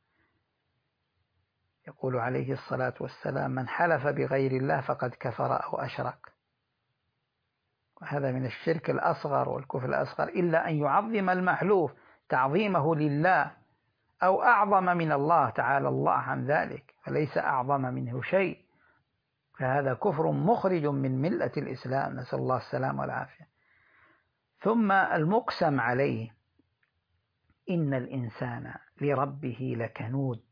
يقول عليه الصلاة والسلام: من حلف بغير الله فقد كفر أو أشرك. وهذا من الشرك الأصغر والكفر الأصغر، إلا أن يعظم المحلوف تعظيمه لله أو أعظم من الله تعالى الله عن ذلك، فليس أعظم منه شيء، فهذا كفر مخرج من ملة الإسلام، نسأل الله السلامة والعافية. ثم المقسم عليه: إن الإنسان لربه لكنود.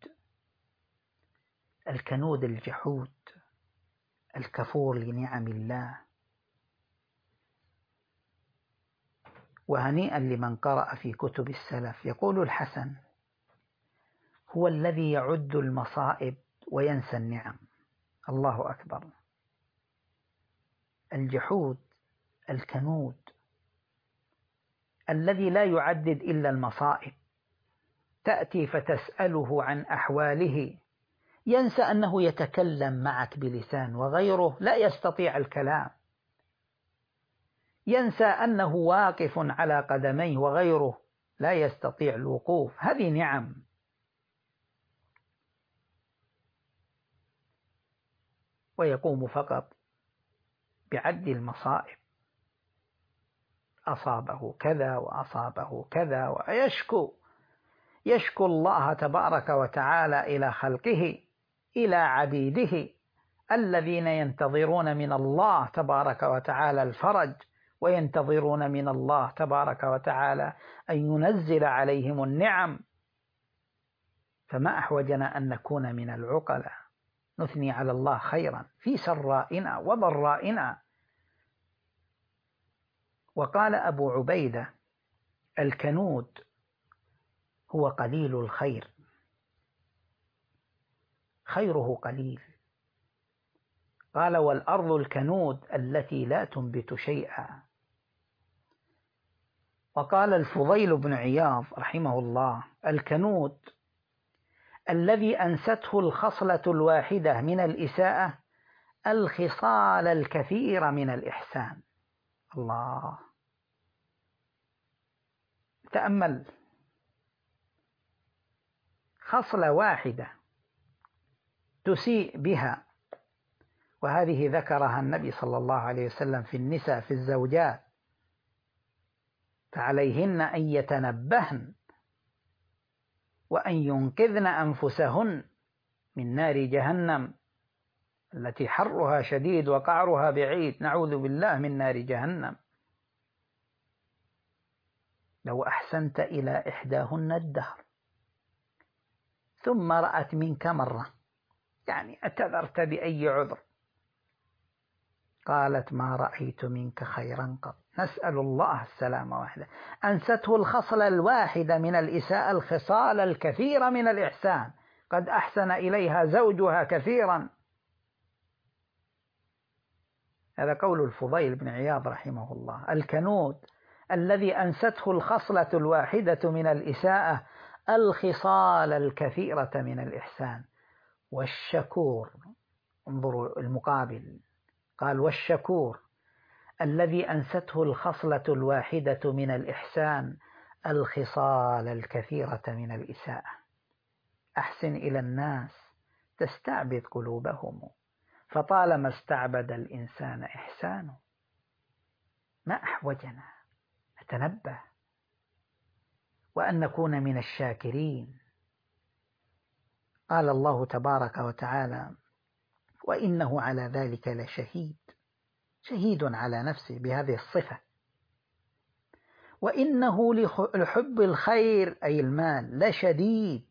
الكنود الجحود الكفور لنعم الله. وهنيئا لمن قرأ في كتب السلف. يقول الحسن: هو الذي يعد المصائب وينسى النعم. الله أكبر. الجحود الكنود الذي لا يعدد إلا المصائب، تأتي فتسأله عن أحواله، ينسى أنه يتكلم معك بلسان وغيره لا يستطيع الكلام، ينسى أنه واقف على قدميه وغيره لا يستطيع الوقوف. هذه نعم. ويقوم فقط بعد المصائب، أصابه كذا وأصابه كذا، ويشكو يشكو الله تبارك وتعالى إلى خلقه، إلى عبيده الذين ينتظرون من الله تبارك وتعالى الفرج، وينتظرون من الله تبارك وتعالى أن ينزل عليهم النعم. فما أحوجنا أن نكون من العقلاء، نثني على الله خيرا في سرائنا وضرائنا. وقال أبو عبيدة: الكنود هو قليل الخير، خيره قليل. قال: والأرض الكنود التي لا تنبت شيئا. وقال الفضيل بن عياض رحمه الله: الكنود الذي أنسته الخصلة الواحدة من الإساءة الخصال الكثير من الإحسان. الله، تأمل، خصلة واحدة تسيء بها، وهذه ذكرها النبي صلى الله عليه وسلم في النساء، في الزوجات: فعليهن أن يتنبهن وأن ينقذن أنفسهن من نار جهنم التي حرها شديد وقعرها بعيد، نعوذ بالله من نار جهنم. لو أحسنت إلى إحداهن الدهر ثم رأت منك مرة، يعني اعتذرت بأي عذر، قالت: ما رأيت منك خيرا قط. نسأل الله السلامة وحده. أنسته الخصلة الواحدة من الإساءة الخصال الكثير من الإحسان، قد أحسن إليها زوجها كثيرا، هذا قول الفضيل بن عياض رحمه الله. الكنود الذي أنسته الخصلة الواحدة من الإساءة الخصال الكثيرة من الإحسان. والشكور، انظروا المقابل، قال والشكور الذي أنسته الخصلة الواحدة من الإحسان الخصال الكثيرة من الإساءة. أحسن إلى الناس تستعبد قلوبهم، فطالما استعبد الإنسان إحسانه. ما أحوجنا نتنبه وأن نكون من الشاكرين. قال الله تبارك وتعالى: وإنه على ذلك لشهيد، شهيد على نفسه بهذه الصفة. وإنه لحب الخير أي المال لشديد،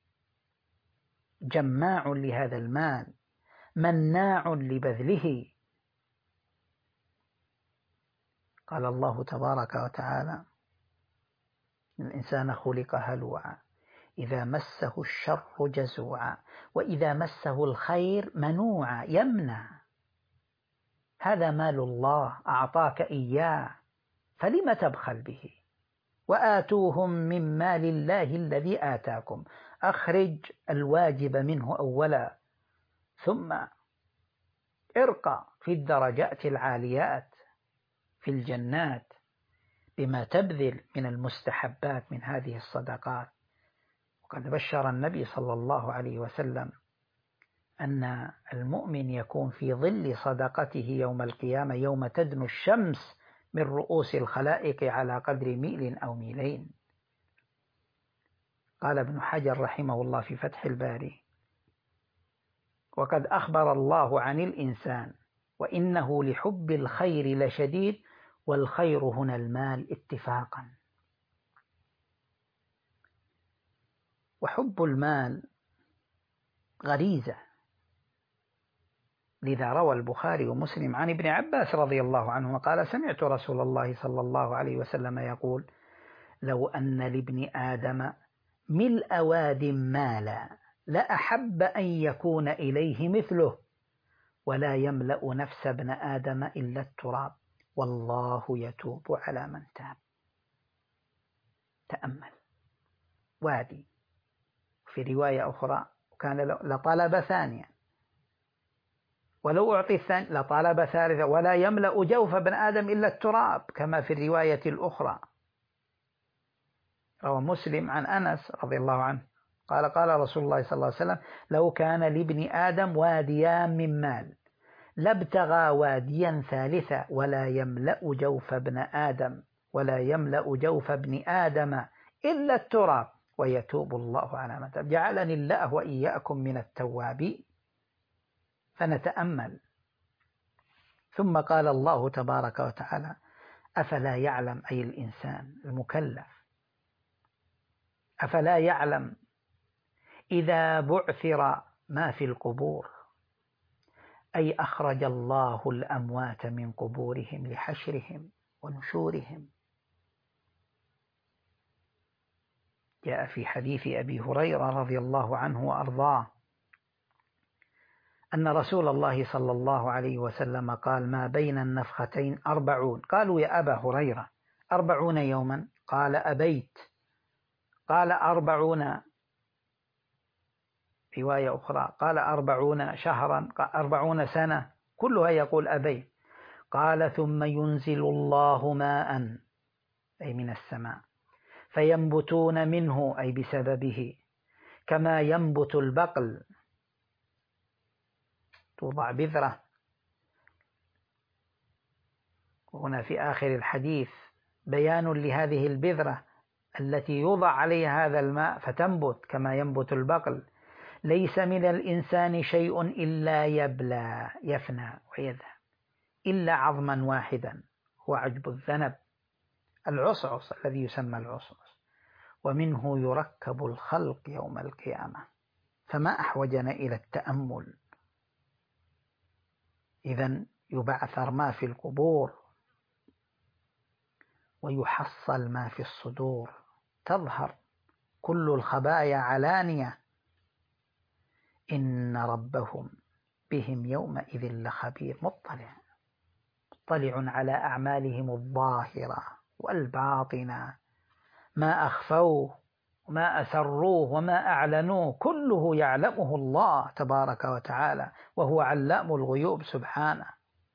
جماع لهذا المال، مناع لبذله. قال الله تبارك وتعالى: الإنسان خلق هلوعا إذا مسه الشر جزوعا وإذا مسه الخير منوعا، يمنع. هذا مال الله أعطاك إياه، فلم تبخل به؟ وآتوهم من مال الله الذي آتاكم. أخرج الواجب منه أولا، ثم ارقى في الدرجات العاليات في الجنات بما تبذل من المستحبات من هذه الصدقات. وقد بشر النبي صلى الله عليه وسلم أن المؤمن يكون في ظل صدقته يوم القيامة يوم تدنو الشمس من رؤوس الخلائق على قدر ميل أو ميلين. قال ابن حجر رحمه الله في فتح الباري: وقد أخبر الله عن الإنسان وإنه لحب الخير لشديد، والخير هنا المال اتفاقا. وحب المال غريزة، لذا روى البخاري ومسلم عن ابن عباس رضي الله عنه قال: سمعت رسول الله صلى الله عليه وسلم يقول: لو أن لابن آدم ملء واد مالا لأحب أن يكون إليه مثله، ولا يملأ نفس ابن آدم إلا التراب، والله يتوب على من تاب. تأمل، وادي، في رواية أخرى كان لطلب ثانيا، ولو أعطي الثاني لطلب ثالثا، ولا يملأ جوف ابن آدم إلا التراب، كما في الرواية الأخرى. روى مسلم عن أنس رضي الله عنه قال: قال رسول الله صلى الله عليه وسلم: لو كان لابن آدم واديان من مال لابتغى واديا ثالثا، ولا يملأ جوف ابن آدم ولا يملأ جوف ابن آدم إلا التراب، ويتوب الله على من تاب. جعلني الله وإياكم من التوابين. فنتأمل. ثم قال الله تبارك وتعالى: أفلا يعلم، أي الإنسان المكلف، أفلا يعلم إذا بعثر ما في القبور، أي أخرج الله الأموات من قبورهم لحشرهم ونشورهم. جاء في حديث أبي هريرة رضي الله عنه وأرضاه أن رسول الله صلى الله عليه وسلم قال: ما بين النفختين أربعون. قالوا: يا أبا هريرة أربعون يوما؟ قال: أبيت. قال: أربعون، رواية أخرى قال: أربعون شهرا، أربعون سنة، كلها يقول أبيت. قال: ثم ينزل الله ماء، أي من السماء، فينبتون منه، أي بسببه، كما ينبت البقل، توضع بذرة. وهنا في آخر الحديث بيان لهذه البذرة التي يوضع عليها هذا الماء فتنبت كما ينبت البقل. ليس من الإنسان شيء إلا يبلى، يفنى ويذهب، إلا عظما واحدا هو عجب الذنب، العصعص الذي يسمى العصعص، ومنه يركب الخلق يوم القيامة. فما أحوجنا إلى التأمل. إذن يبعثر ما في القبور ويحصل ما في الصدور، تظهر كل الخبايا علانية. إن ربهم بهم يومئذ لخبير، مطلع. مطلع على أعمالهم الظاهرة والباطنة، ما أخفوه وما أسروه وما أعلنوه كله يعلمه الله تبارك وتعالى، وهو علام الغيوب سبحانه.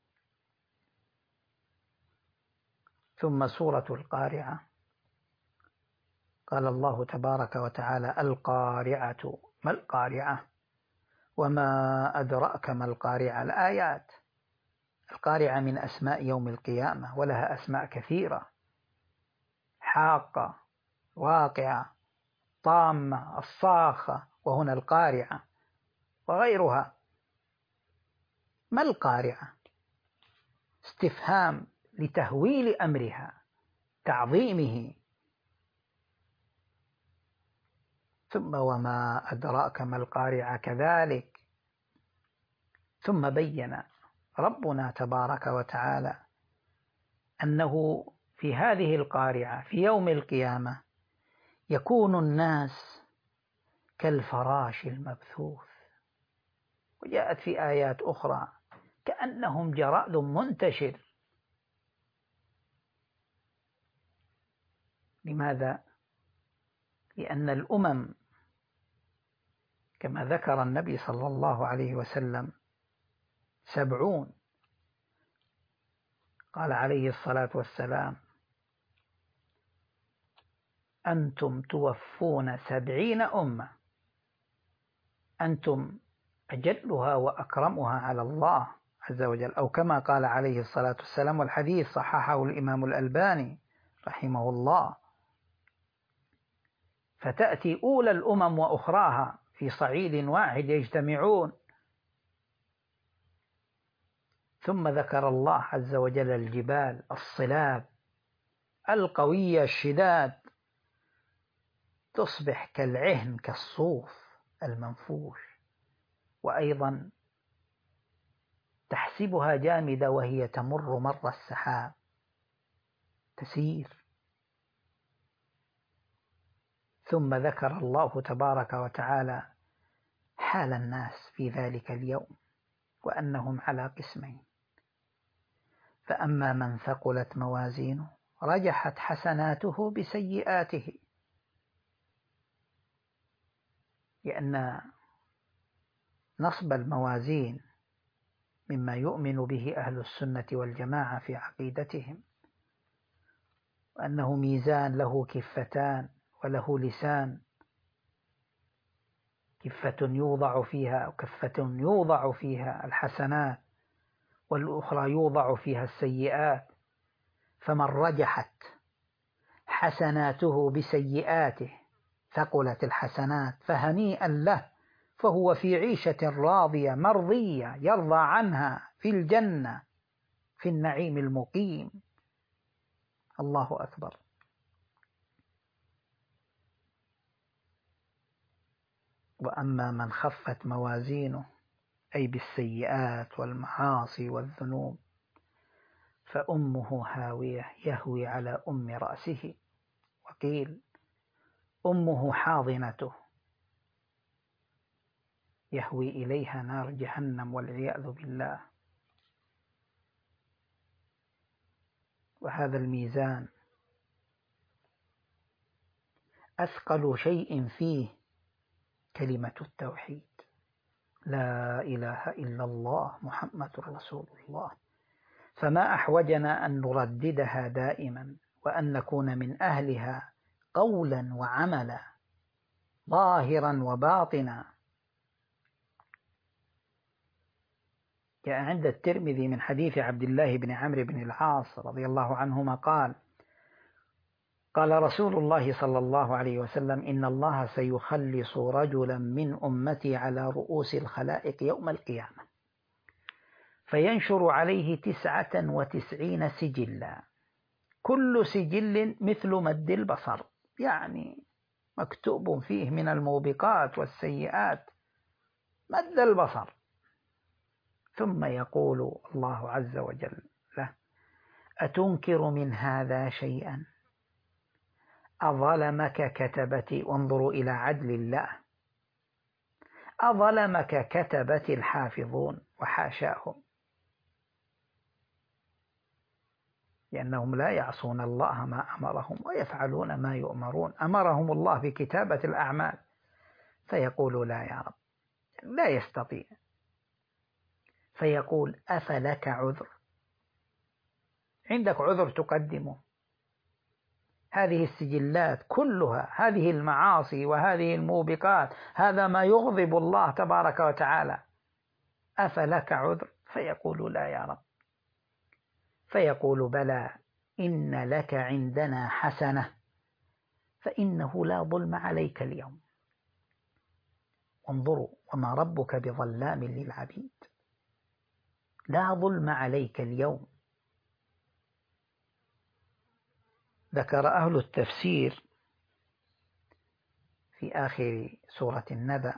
ثم سورة القارعة، قال الله تبارك وتعالى: القارعة ما القارعة وما أدرأك ما القارعة. الآيات. القارعة من أسماء يوم القيامة، ولها أسماء كثيرة: حاقة، واقعة، طامة، الصاخة، وهنا القارعة وغيرها. ما القارعة؟ استفهام لتهويل أمرها، تعظيمه. ثم وما أدراك ما القارعة كذلك. ثم بين ربنا تبارك وتعالى أنه في هذه القارعة في يوم القيامة يكون الناس كالفراش المبثوث، وجاءت في آيات أخرى كأنهم جراد منتشر. لماذا؟ لأن الأمم كما ذكر النبي صلى الله عليه وسلم سبعون. قال عليه الصلاة والسلام: أنتم توفون سبعين أمة، أنتم أجلها وأكرمها على الله عز وجل، أو كما قال عليه الصلاة والسلام، والحديث صححه الإمام الألباني رحمه الله. فتأتي أولى الأمم وأخراها في صعيد واحد يجتمعون. ثم ذكر الله عز وجل الجبال الصلاب القوية الشداد، تصبح كالعهن كالصوف المنفوش، وأيضا تحسبها جامدة وهي تمر مر السحاب، تسير. ثم ذكر الله تبارك وتعالى حال الناس في ذلك اليوم، وأنهم على قسمين: فأما من ثقلت موازينه رجحت حسناته بسيئاته، لأن نصب الموازين مما يؤمن به أهل السنة والجماعة في عقيدتهم، وأنه ميزان له كفتان وله لسان، كفة يوضع فيها وكفة يوضع فيها الحسنات، والأخرى يوضع فيها السيئات. فمن رجحت حسناته بسيئاته ثقلت الحسنات فهنيئا له، فهو في عيشة راضية مرضية يرضى عنها في الجنة في النعيم المقيم. الله أكبر. وأما من خفت موازينه أي بالسيئات والمعاصي والذنوب فأمه هاوية يهوي على أم رأسه، وقيل أمه حاضنته يهوي إليها نار جهنم والعياذ بالله. وهذا الميزان أثقل شيء فيه كلمة التوحيد: لا إله إلا الله محمد رسول الله. فما أحوجنا أن نرددها دائما، وأن نكون من أهلها قولا وعملا ظاهرا وباطنا. جاء عند الترمذي من حديث عبد الله بن عمرو بن العاص رضي الله عنهما قال: قال رسول الله صلى الله عليه وسلم: إن الله سيخلص رجلا من أمتي على رؤوس الخلائق يوم القيامة، فينشر عليه تسعة وتسعين سجلا، كل سجل مثل مد البصر، يعني مكتوب فيه من الموبقات والسيئات مد البصر. ثم يقول الله عز وجل له: أتنكر من هذا شيئا؟ أظلمك كتبتي. وانظروا إلى عدل الله، أظلمك كتبتي الحافظون وحاشاهم. لأنهم لا يعصون الله ما أمرهم ويفعلون ما يؤمرون. أمرهم الله بكتابة الأعمال فيقول لا يا رب، لا يستطيع، فيقول أفلك عذر؟ عندك عذر تقدمه؟ هذه السجلات كلها، هذه المعاصي وهذه الموبقات، هذا ما يغضب الله تبارك وتعالى، أفلك عذر؟ فيقول لا يا رب. فيقول بلى إن لك عندنا حسنة فإنه لا ظلم عليك اليوم. انظروا، وما ربك بظلام للعبيد، لا ظلم عليك اليوم. ذكر أهل التفسير في آخر سورة النبأ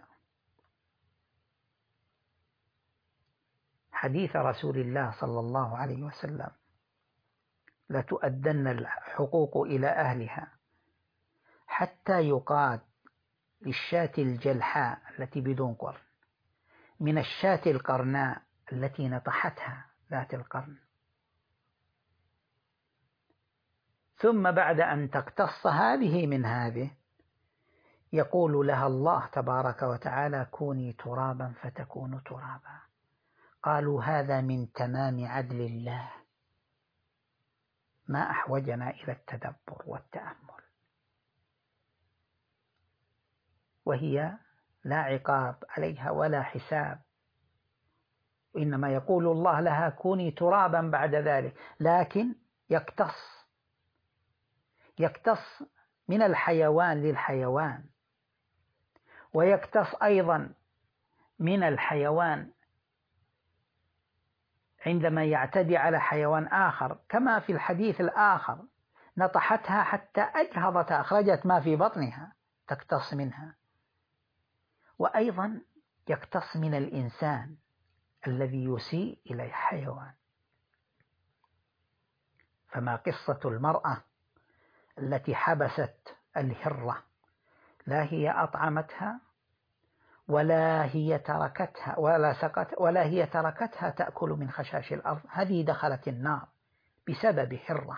حديث رسول الله صلى الله عليه وسلم: لتؤدن الحقوق إلى أهلها حتى يقاد للشاة الجلحاء التي بدون قرن من الشاة القرناء التي نطحتها ذات القرن. ثم بعد أن تقتص هذه من هذه يقول لها الله تبارك وتعالى: كوني ترابا فتكون ترابا. قالوا هذا من تمام عدل الله، ما أحوجنا إلى التدبر والتأمل. وهي لا عقاب عليها ولا حساب، وإنما يقول الله لها كوني ترابا بعد ذلك. لكن يقتص يقتص من الحيوان للحيوان، ويقتص أيضا من الحيوان عندما يعتدي على حيوان آخر، كما في الحديث الآخر: نطحتها حتى أجهضتها، أخرجت ما في بطنها، تقتص منها. وأيضا يقتص من الإنسان الذي يسيء إلى الحيوان. فما قصة المرأة التي حبست الهرة، لا هي أطعمتها ولا هي تركتها ولا سقت ولا هي تركتها تأكل من خشاش الأرض، هذه دخلت النار بسبب هرة.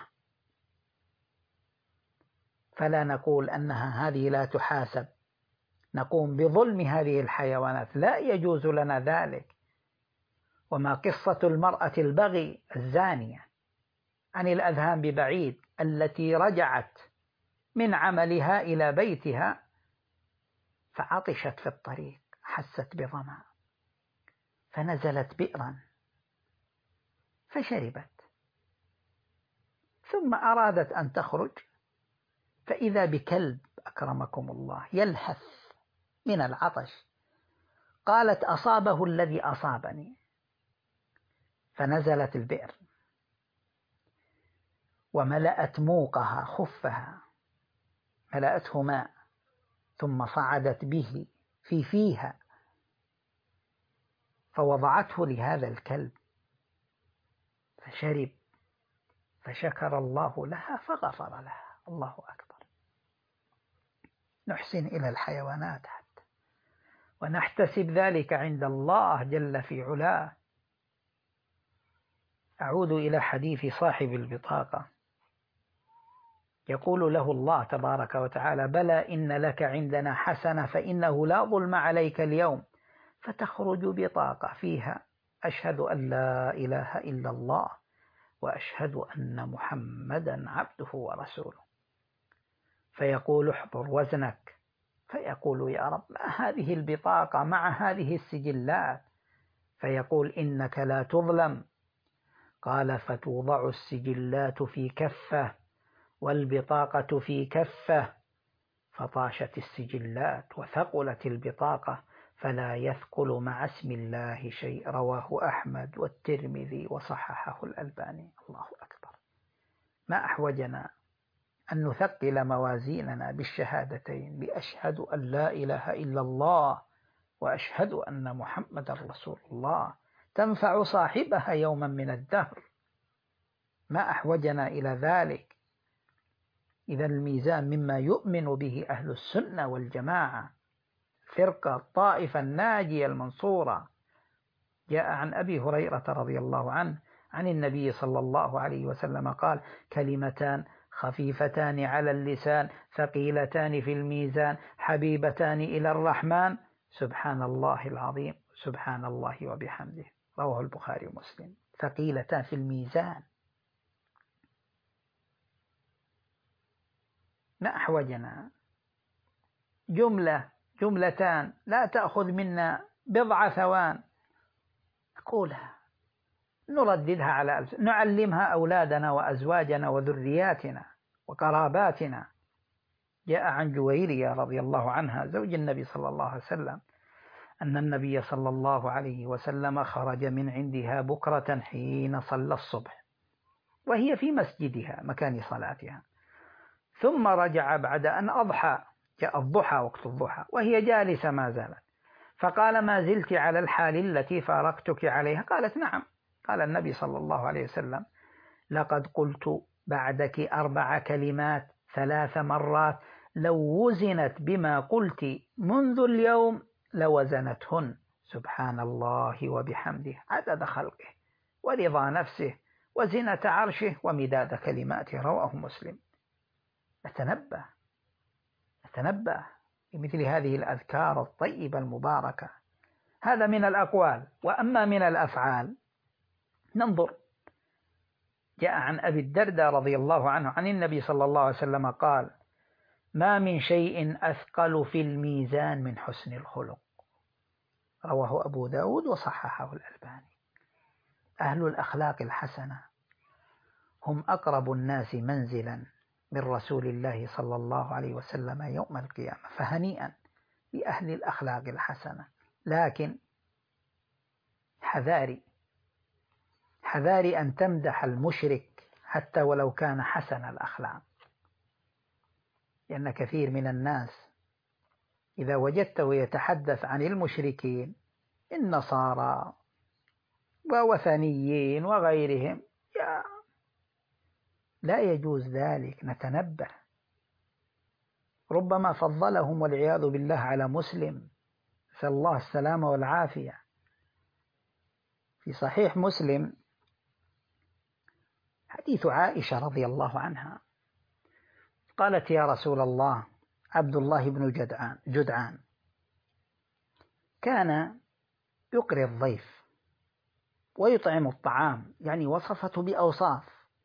فلا نقول أنها هذه لا تحاسب، نقوم بظلم هذه الحيوانات، لا يجوز لنا ذلك. وما قصة المرأة البغي الزانية عن الأذهان ببعيد التي رجعت من عملها إلى بيتها فعطشت في الطريق، حست بظمأ فنزلت بئرا فشربت، ثم أرادت أن تخرج فإذا بكلب أكرمكم الله يلهث من العطش. قالت أصابه الذي أصابني، فنزلت البئر وملأت موقها خفها، ملأته ماء، ثم صعدت به في فيها فوضعته لهذا الكلب فشرب، فشكر الله لها فغفر لها. الله أكبر. نحسن إلى الحيوانات حتى ونحتسب ذلك عند الله جل في علاه. أعود إلى حديث صاحب البطاقة، يقول له الله تبارك وتعالى: بلى إن لك عندنا حسنة فإنه لا ظلم عليك اليوم. فتخرج بطاقة فيها: أشهد أن لا إله إلا الله وأشهد أن محمدا عبده ورسوله. فيقول: احضر وزنك. فيقول: يا رب، ما هذه البطاقة مع هذه السجلات؟ فيقول: إنك لا تظلم. قال: فتوضع السجلات في كفة والبطاقة في كفة، فطاشت السجلات وثقلت البطاقة، فلا يثقل مع اسم الله شيء. رواه أحمد والترمذي وصححه الألباني. الله أكبر. ما أحوجنا أن نثقل موازيننا بالشهادتين، بأشهد أن لا إله إلا الله وأشهد أن محمد رسول الله، تنفع صاحبها يوما من الدهر. ما أحوجنا إلى ذلك. إذا الميزان مما يؤمن به أهل السنة والجماعة، فرقة الطائفة الناجية المنصورة. جاء عن أبي هريرة رضي الله عنه عن النبي صلى الله عليه وسلم قال: كلمتان خفيفتان على اللسان ثقيلتان في الميزان حبيبتان إلى الرحمن سبحان الله العظيم سبحان الله وبحمده. رواه البخاري ومسلم. ثقيلتان في الميزان، ما أحوجنا جملة جملتان لا تأخذ منا بضع ثوان نقولها، نرددها على ألسن، نعلمها أولادنا وأزواجنا وذرياتنا وقراباتنا. جاء عن جويرية رضي الله عنها زوج النبي صلى الله عليه وسلم أن النبي صلى الله عليه وسلم خرج من عندها بكرة حين صلى الصبح وهي في مسجدها مكان صلاتها، ثم رجع بعد أن أضحى، جاء الضحى وقت الضحى وهي جالسة ما زالت، فقال: ما زلت على الحال التي فارقتك عليها؟ قالت: نعم. قال النبي صلى الله عليه وسلم: لقد قلت بعدك أربع كلمات ثلاث مرات لو وزنت بما قلت منذ اليوم لوزنتهن: سبحان الله وبحمده عدد خلقه ورضا نفسه وزنة عرشه ومداد كلماته. رواه مسلم. نتنبه نتنبه بمثل هذه الأذكار الطيبة المباركة. هذا من الأقوال. وأما من الأفعال ننظر. جاء عن أبي الدرداء رضي الله عنه عن النبي صلى الله عليه وسلم قال: ما من شيء أثقل في الميزان من حسن الخلق. رواه أبو داود وصححه الألباني. أهل الأخلاق الحسنة هم أقرب الناس منزلا من رسول الله صلى الله عليه وسلم يوم القيامة، فهنيئا بأهل الأخلاق الحسنة. لكن حذاري حذاري أن تمدح المشرك حتى ولو كان حسن الأخلاق، لأن كثير من الناس إذا وجدته يتحدث عن المشركين النصارى ووثنيين وغيرهم يا لا يجوز ذلك. نتنبه. ربما فضلهم والعياذ بالله على مسلم، نسأل الله السلامة والعافية. في صحيح مسلم حديث عائشة رضي الله عنها قالت: يا رسول الله، عبد الله بن جدعان, جدعان كان يقري الضيف ويطعم الطعام، يعني وصفته بأوصاف،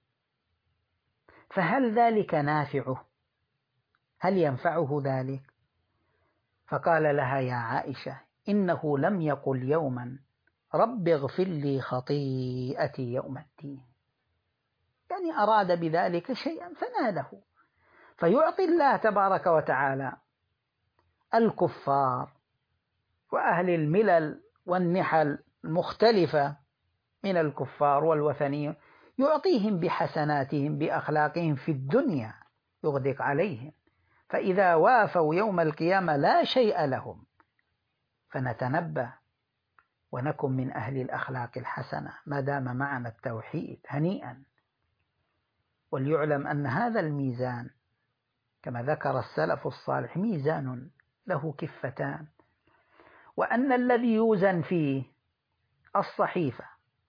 فهل ذلك نافعه؟ هل ينفعه ذلك؟ فقال لها: يا عائشة، إنه لم يقل يوما رب اغفر لي خطيئتي يوم الدين، يعني أراد بذلك شيئا فناله. فيعطي الله تبارك وتعالى الكفار وأهل الملل والنحل المختلفة من الكفار والوثنيين، يعطيهم بحسناتهم بأخلاقهم في الدنيا يغدق عليهم، فإذا وافوا يوم القيامة لا شيء لهم. فنتنبه ونكن من أهل الأخلاق الحسنة ما دام معنا التوحيد هنيئا. وليعلم أن هذا الميزان كما ذكر السلف الصالح ميزان له كفتان، وأن الذي يوزن فيه الصحيفة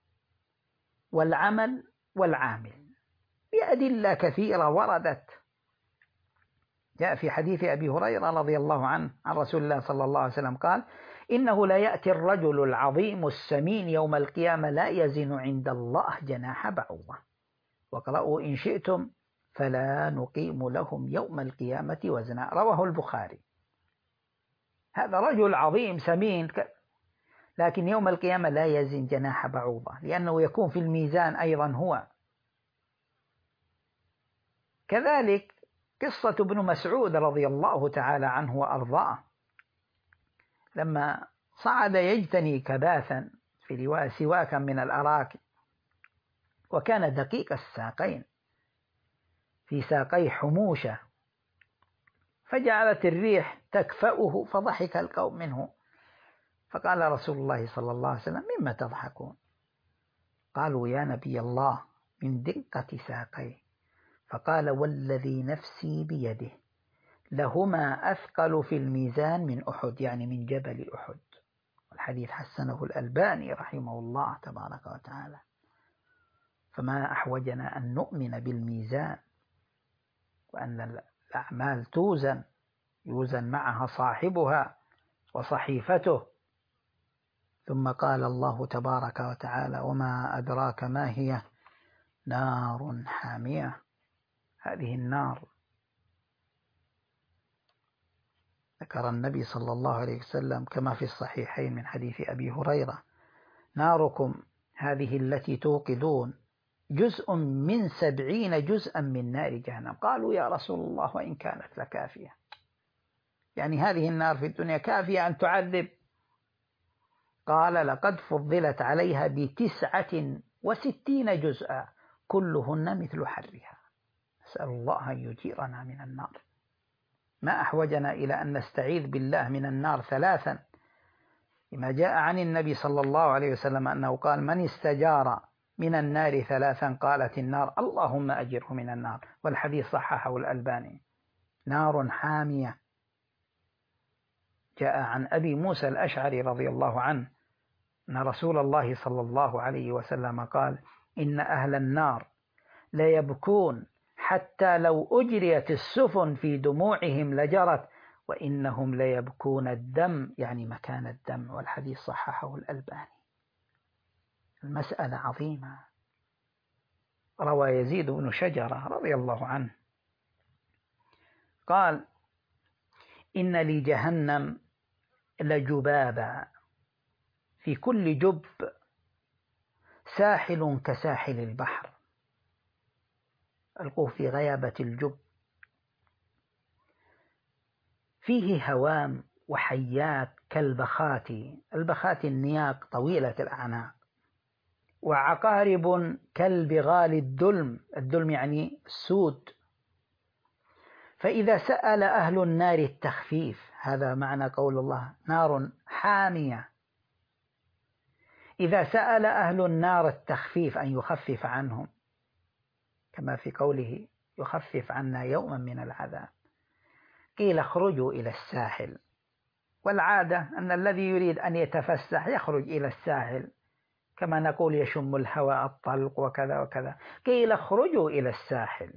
والعمل والعامل بأدلة كثيرة وردت. جاء في حديث أبي هريرة رضي الله عنه عن رسول الله صلى الله عليه وسلم قال: إنه لا يأتي الرجل العظيم السمين يوم القيامة لا يزن عند الله جناح بعوضة، واقرأوا إن شئتم فلا نقيم لهم يوم القيامة وزنا. رواه البخاري. هذا رجل عظيم سمين لكن يوم القيامة لا يزن جناح بعوضة، لأنه يكون في الميزان أيضا هو. كذلك قصة ابن مسعود رضي الله تعالى عنه وأرضاه لما صعد يجتني كباثا في لواء سواكا من الأراك، وكان دقيق الساقين في ساقي حموشة، فجعلت الريح تكفأه فضحك القوم منه، فقال رسول الله صلى الله عليه وسلم: مما تضحكون؟ قالوا: يا نبي الله، من دقة ساقيه. فقال: والذي نفسي بيده لهما أثقل في الميزان من أحد، يعني من جبل أحد. والحديث حسنه الألباني رحمه الله تبارك وتعالى. فما أحوجنا أن نؤمن بالميزان، وأن الأعمال توزن يوزن معها صاحبها وصحيفته. ثم قال الله تبارك وتعالى: وما أدراك ما هي نار حامية. هذه النار ذكر النبي صلى الله عليه وسلم كما في الصحيحين من حديث أبي هريرة: ناركم هذه التي توقدون جزء من سبعين جزءا من نار جهنم. قالوا: يا رسول الله وإن كانت لكافية، يعني هذه النار في الدنيا كافية أن تعذب؟ قال: لقد فضلت عليها بتسعة وستين جزءا كلهن مثل حرها. نسأل الله أن يجيرنا من النار. ما أحوجنا إلى أن نستعيذ بالله من النار ثلاثا، لما جاء عن النبي صلى الله عليه وسلم أنه قال: من استجار من النار ثلاثا قالت النار اللهم أجره من النار، والحديث صححه الألباني. نار حامية. جاء عن أبي موسى الأشعري رضي الله عنه أن رسول الله صلى الله عليه وسلم قال: إن أهل النار لا يبكون حتى لو أجريت السفن في دموعهم لجرت، وإنهم ليبكون الدم، يعني مكان الدم، والحديث صححه الألباني. المسألة عظيمة. روى يزيد بن شجرة رضي الله عنه قال: إن لجهنم لجبابا في كل جب ساحل كساحل البحر، ألقوه في غيابة الجب، فيه هوام وحيات كالبخات، البخات النياق طويلة الأعناق، وعقارب كالبغال الدلم، الدلم يعني السود. فإذا سأل أهل النار التخفيف، هذا معنى قول الله نار حامية، إذا سأل أهل النار التخفيف أن يخفف عنهم، كما في قوله يخفف عنا يوما من العذاب، قيل اخرجوا إلى الساحل. والعادة أن الذي يريد أن يتفسح يخرج إلى الساحل، كما نقول يشم الهواء الطلق وكذا وكذا. قيل اخرجوا إلى الساحل،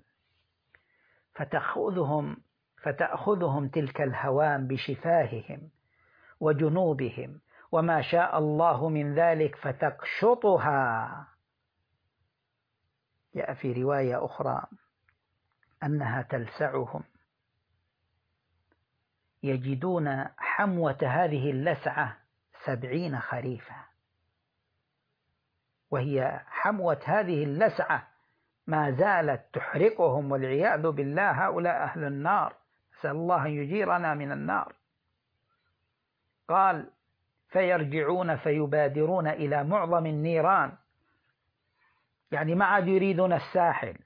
فتأخذهم فتأخذهم تلك الهوام بشفاههم وجنوبهم وما شاء الله من ذلك فتقشطها. جاء في رواية أخرى أنها تلسعهم، يجدون حموة هذه اللسعة سبعين خريفا، وهي حموة هذه اللسعة ما زالت تحرقهم والعياذ بالله. هؤلاء أهل النار، نسأل الله أن يجيرنا من النار. قال: فيرجعون فيبادرون إلى معظم النيران، يعني ما عاد يريدون الساحل،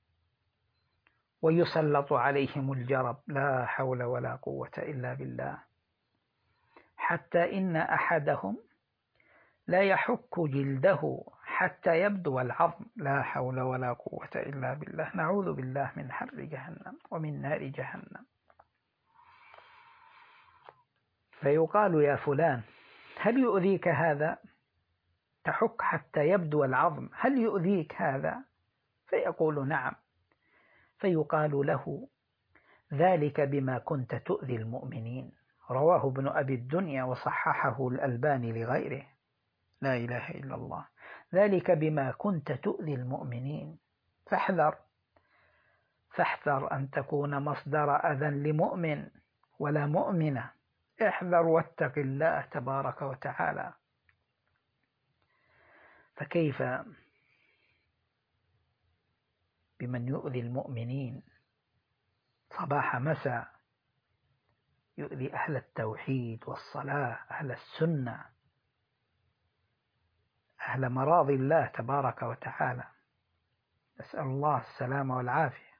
ويسلط عليهم الجرب، لا حول ولا قوة إلا بالله، حتى إن أحدهم لا يحك جلده حتى يبدو العظم، لا حول ولا قوة إلا بالله. نعوذ بالله من حر جهنم ومن نار جهنم. فيقال: يا فلان هل يؤذيك هذا؟ تحك حتى يبدو العظم، هل يؤذيك هذا؟ فيقول: نعم. فيقال له: ذلك بما كنت تؤذي المؤمنين. رواه ابن أبي الدنيا وصححه الألباني لغيره. لا إله إلا الله. ذلك بما كنت تؤذي المؤمنين. فاحذر فاحذر أن تكون مصدر أذى لمؤمن ولا مؤمنة. احذر واتق الله تبارك وتعالى. فكيف بمن يؤذي المؤمنين صباح مساء، يؤذي أهل التوحيد والصلاة، أهل السنة، أهل مراضي الله تبارك وتعالى. نسأل الله السلامة والعافية.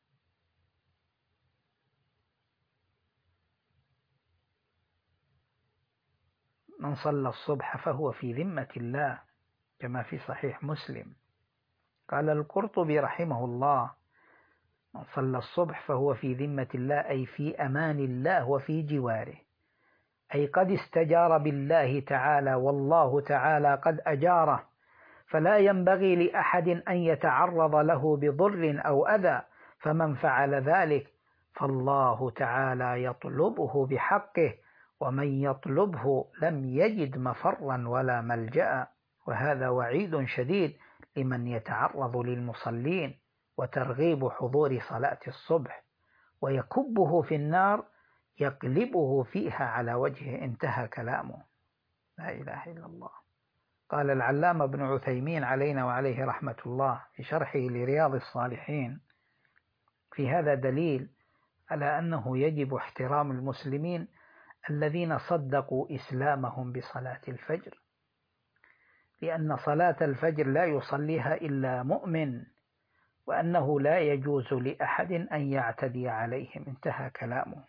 من صلى الصبح فهو في ذمة الله، كما في صحيح مسلم. قال القرطبي رحمه الله: من صلى الصبح فهو في ذمة الله، أي في أمان الله وفي جواره، أي قد استجار بالله تعالى والله تعالى قد أجاره، فلا ينبغي لأحد أن يتعرض له بضر أو أذى، فمن فعل ذلك فالله تعالى يطلبه بحقه، ومن يطلبه لم يجد مفرا ولا ملجأ. وهذا وعيد شديد لمن يتعرض للمصلين وترغيب حضور صلاة الصبح، ويكبه في النار يقلبه فيها على وجهه. انتهى كلامه. لا إله إلا الله. قال العلامة ابن عثيمين علينا وعليه رحمة الله في شرحه لرياض الصالحين: في هذا دليل على أنه يجب احترام المسلمين الذين صدقوا إسلامهم بصلاة الفجر، لأن صلاة الفجر لا يصليها إلا مؤمن، وأنه لا يجوز لأحد أن يعتدي عليهم. انتهى كلامه.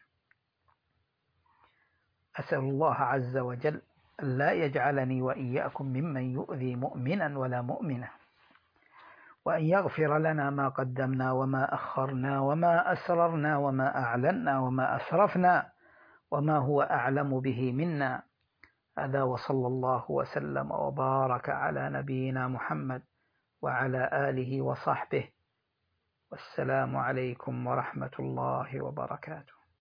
أسأل الله عز وجل لا يجعلني وإياكم ممن يؤذي مؤمنا ولا مؤمنة، وأن يغفر لنا ما قدمنا وما أخرنا وما أسررنا وما أعلنا وما أسرفنا وما هو أعلم به منا. هذا، وصلى الله وسلم وبارك على نبينا محمد وعلى آله وصحبه، والسلام عليكم ورحمة الله وبركاته.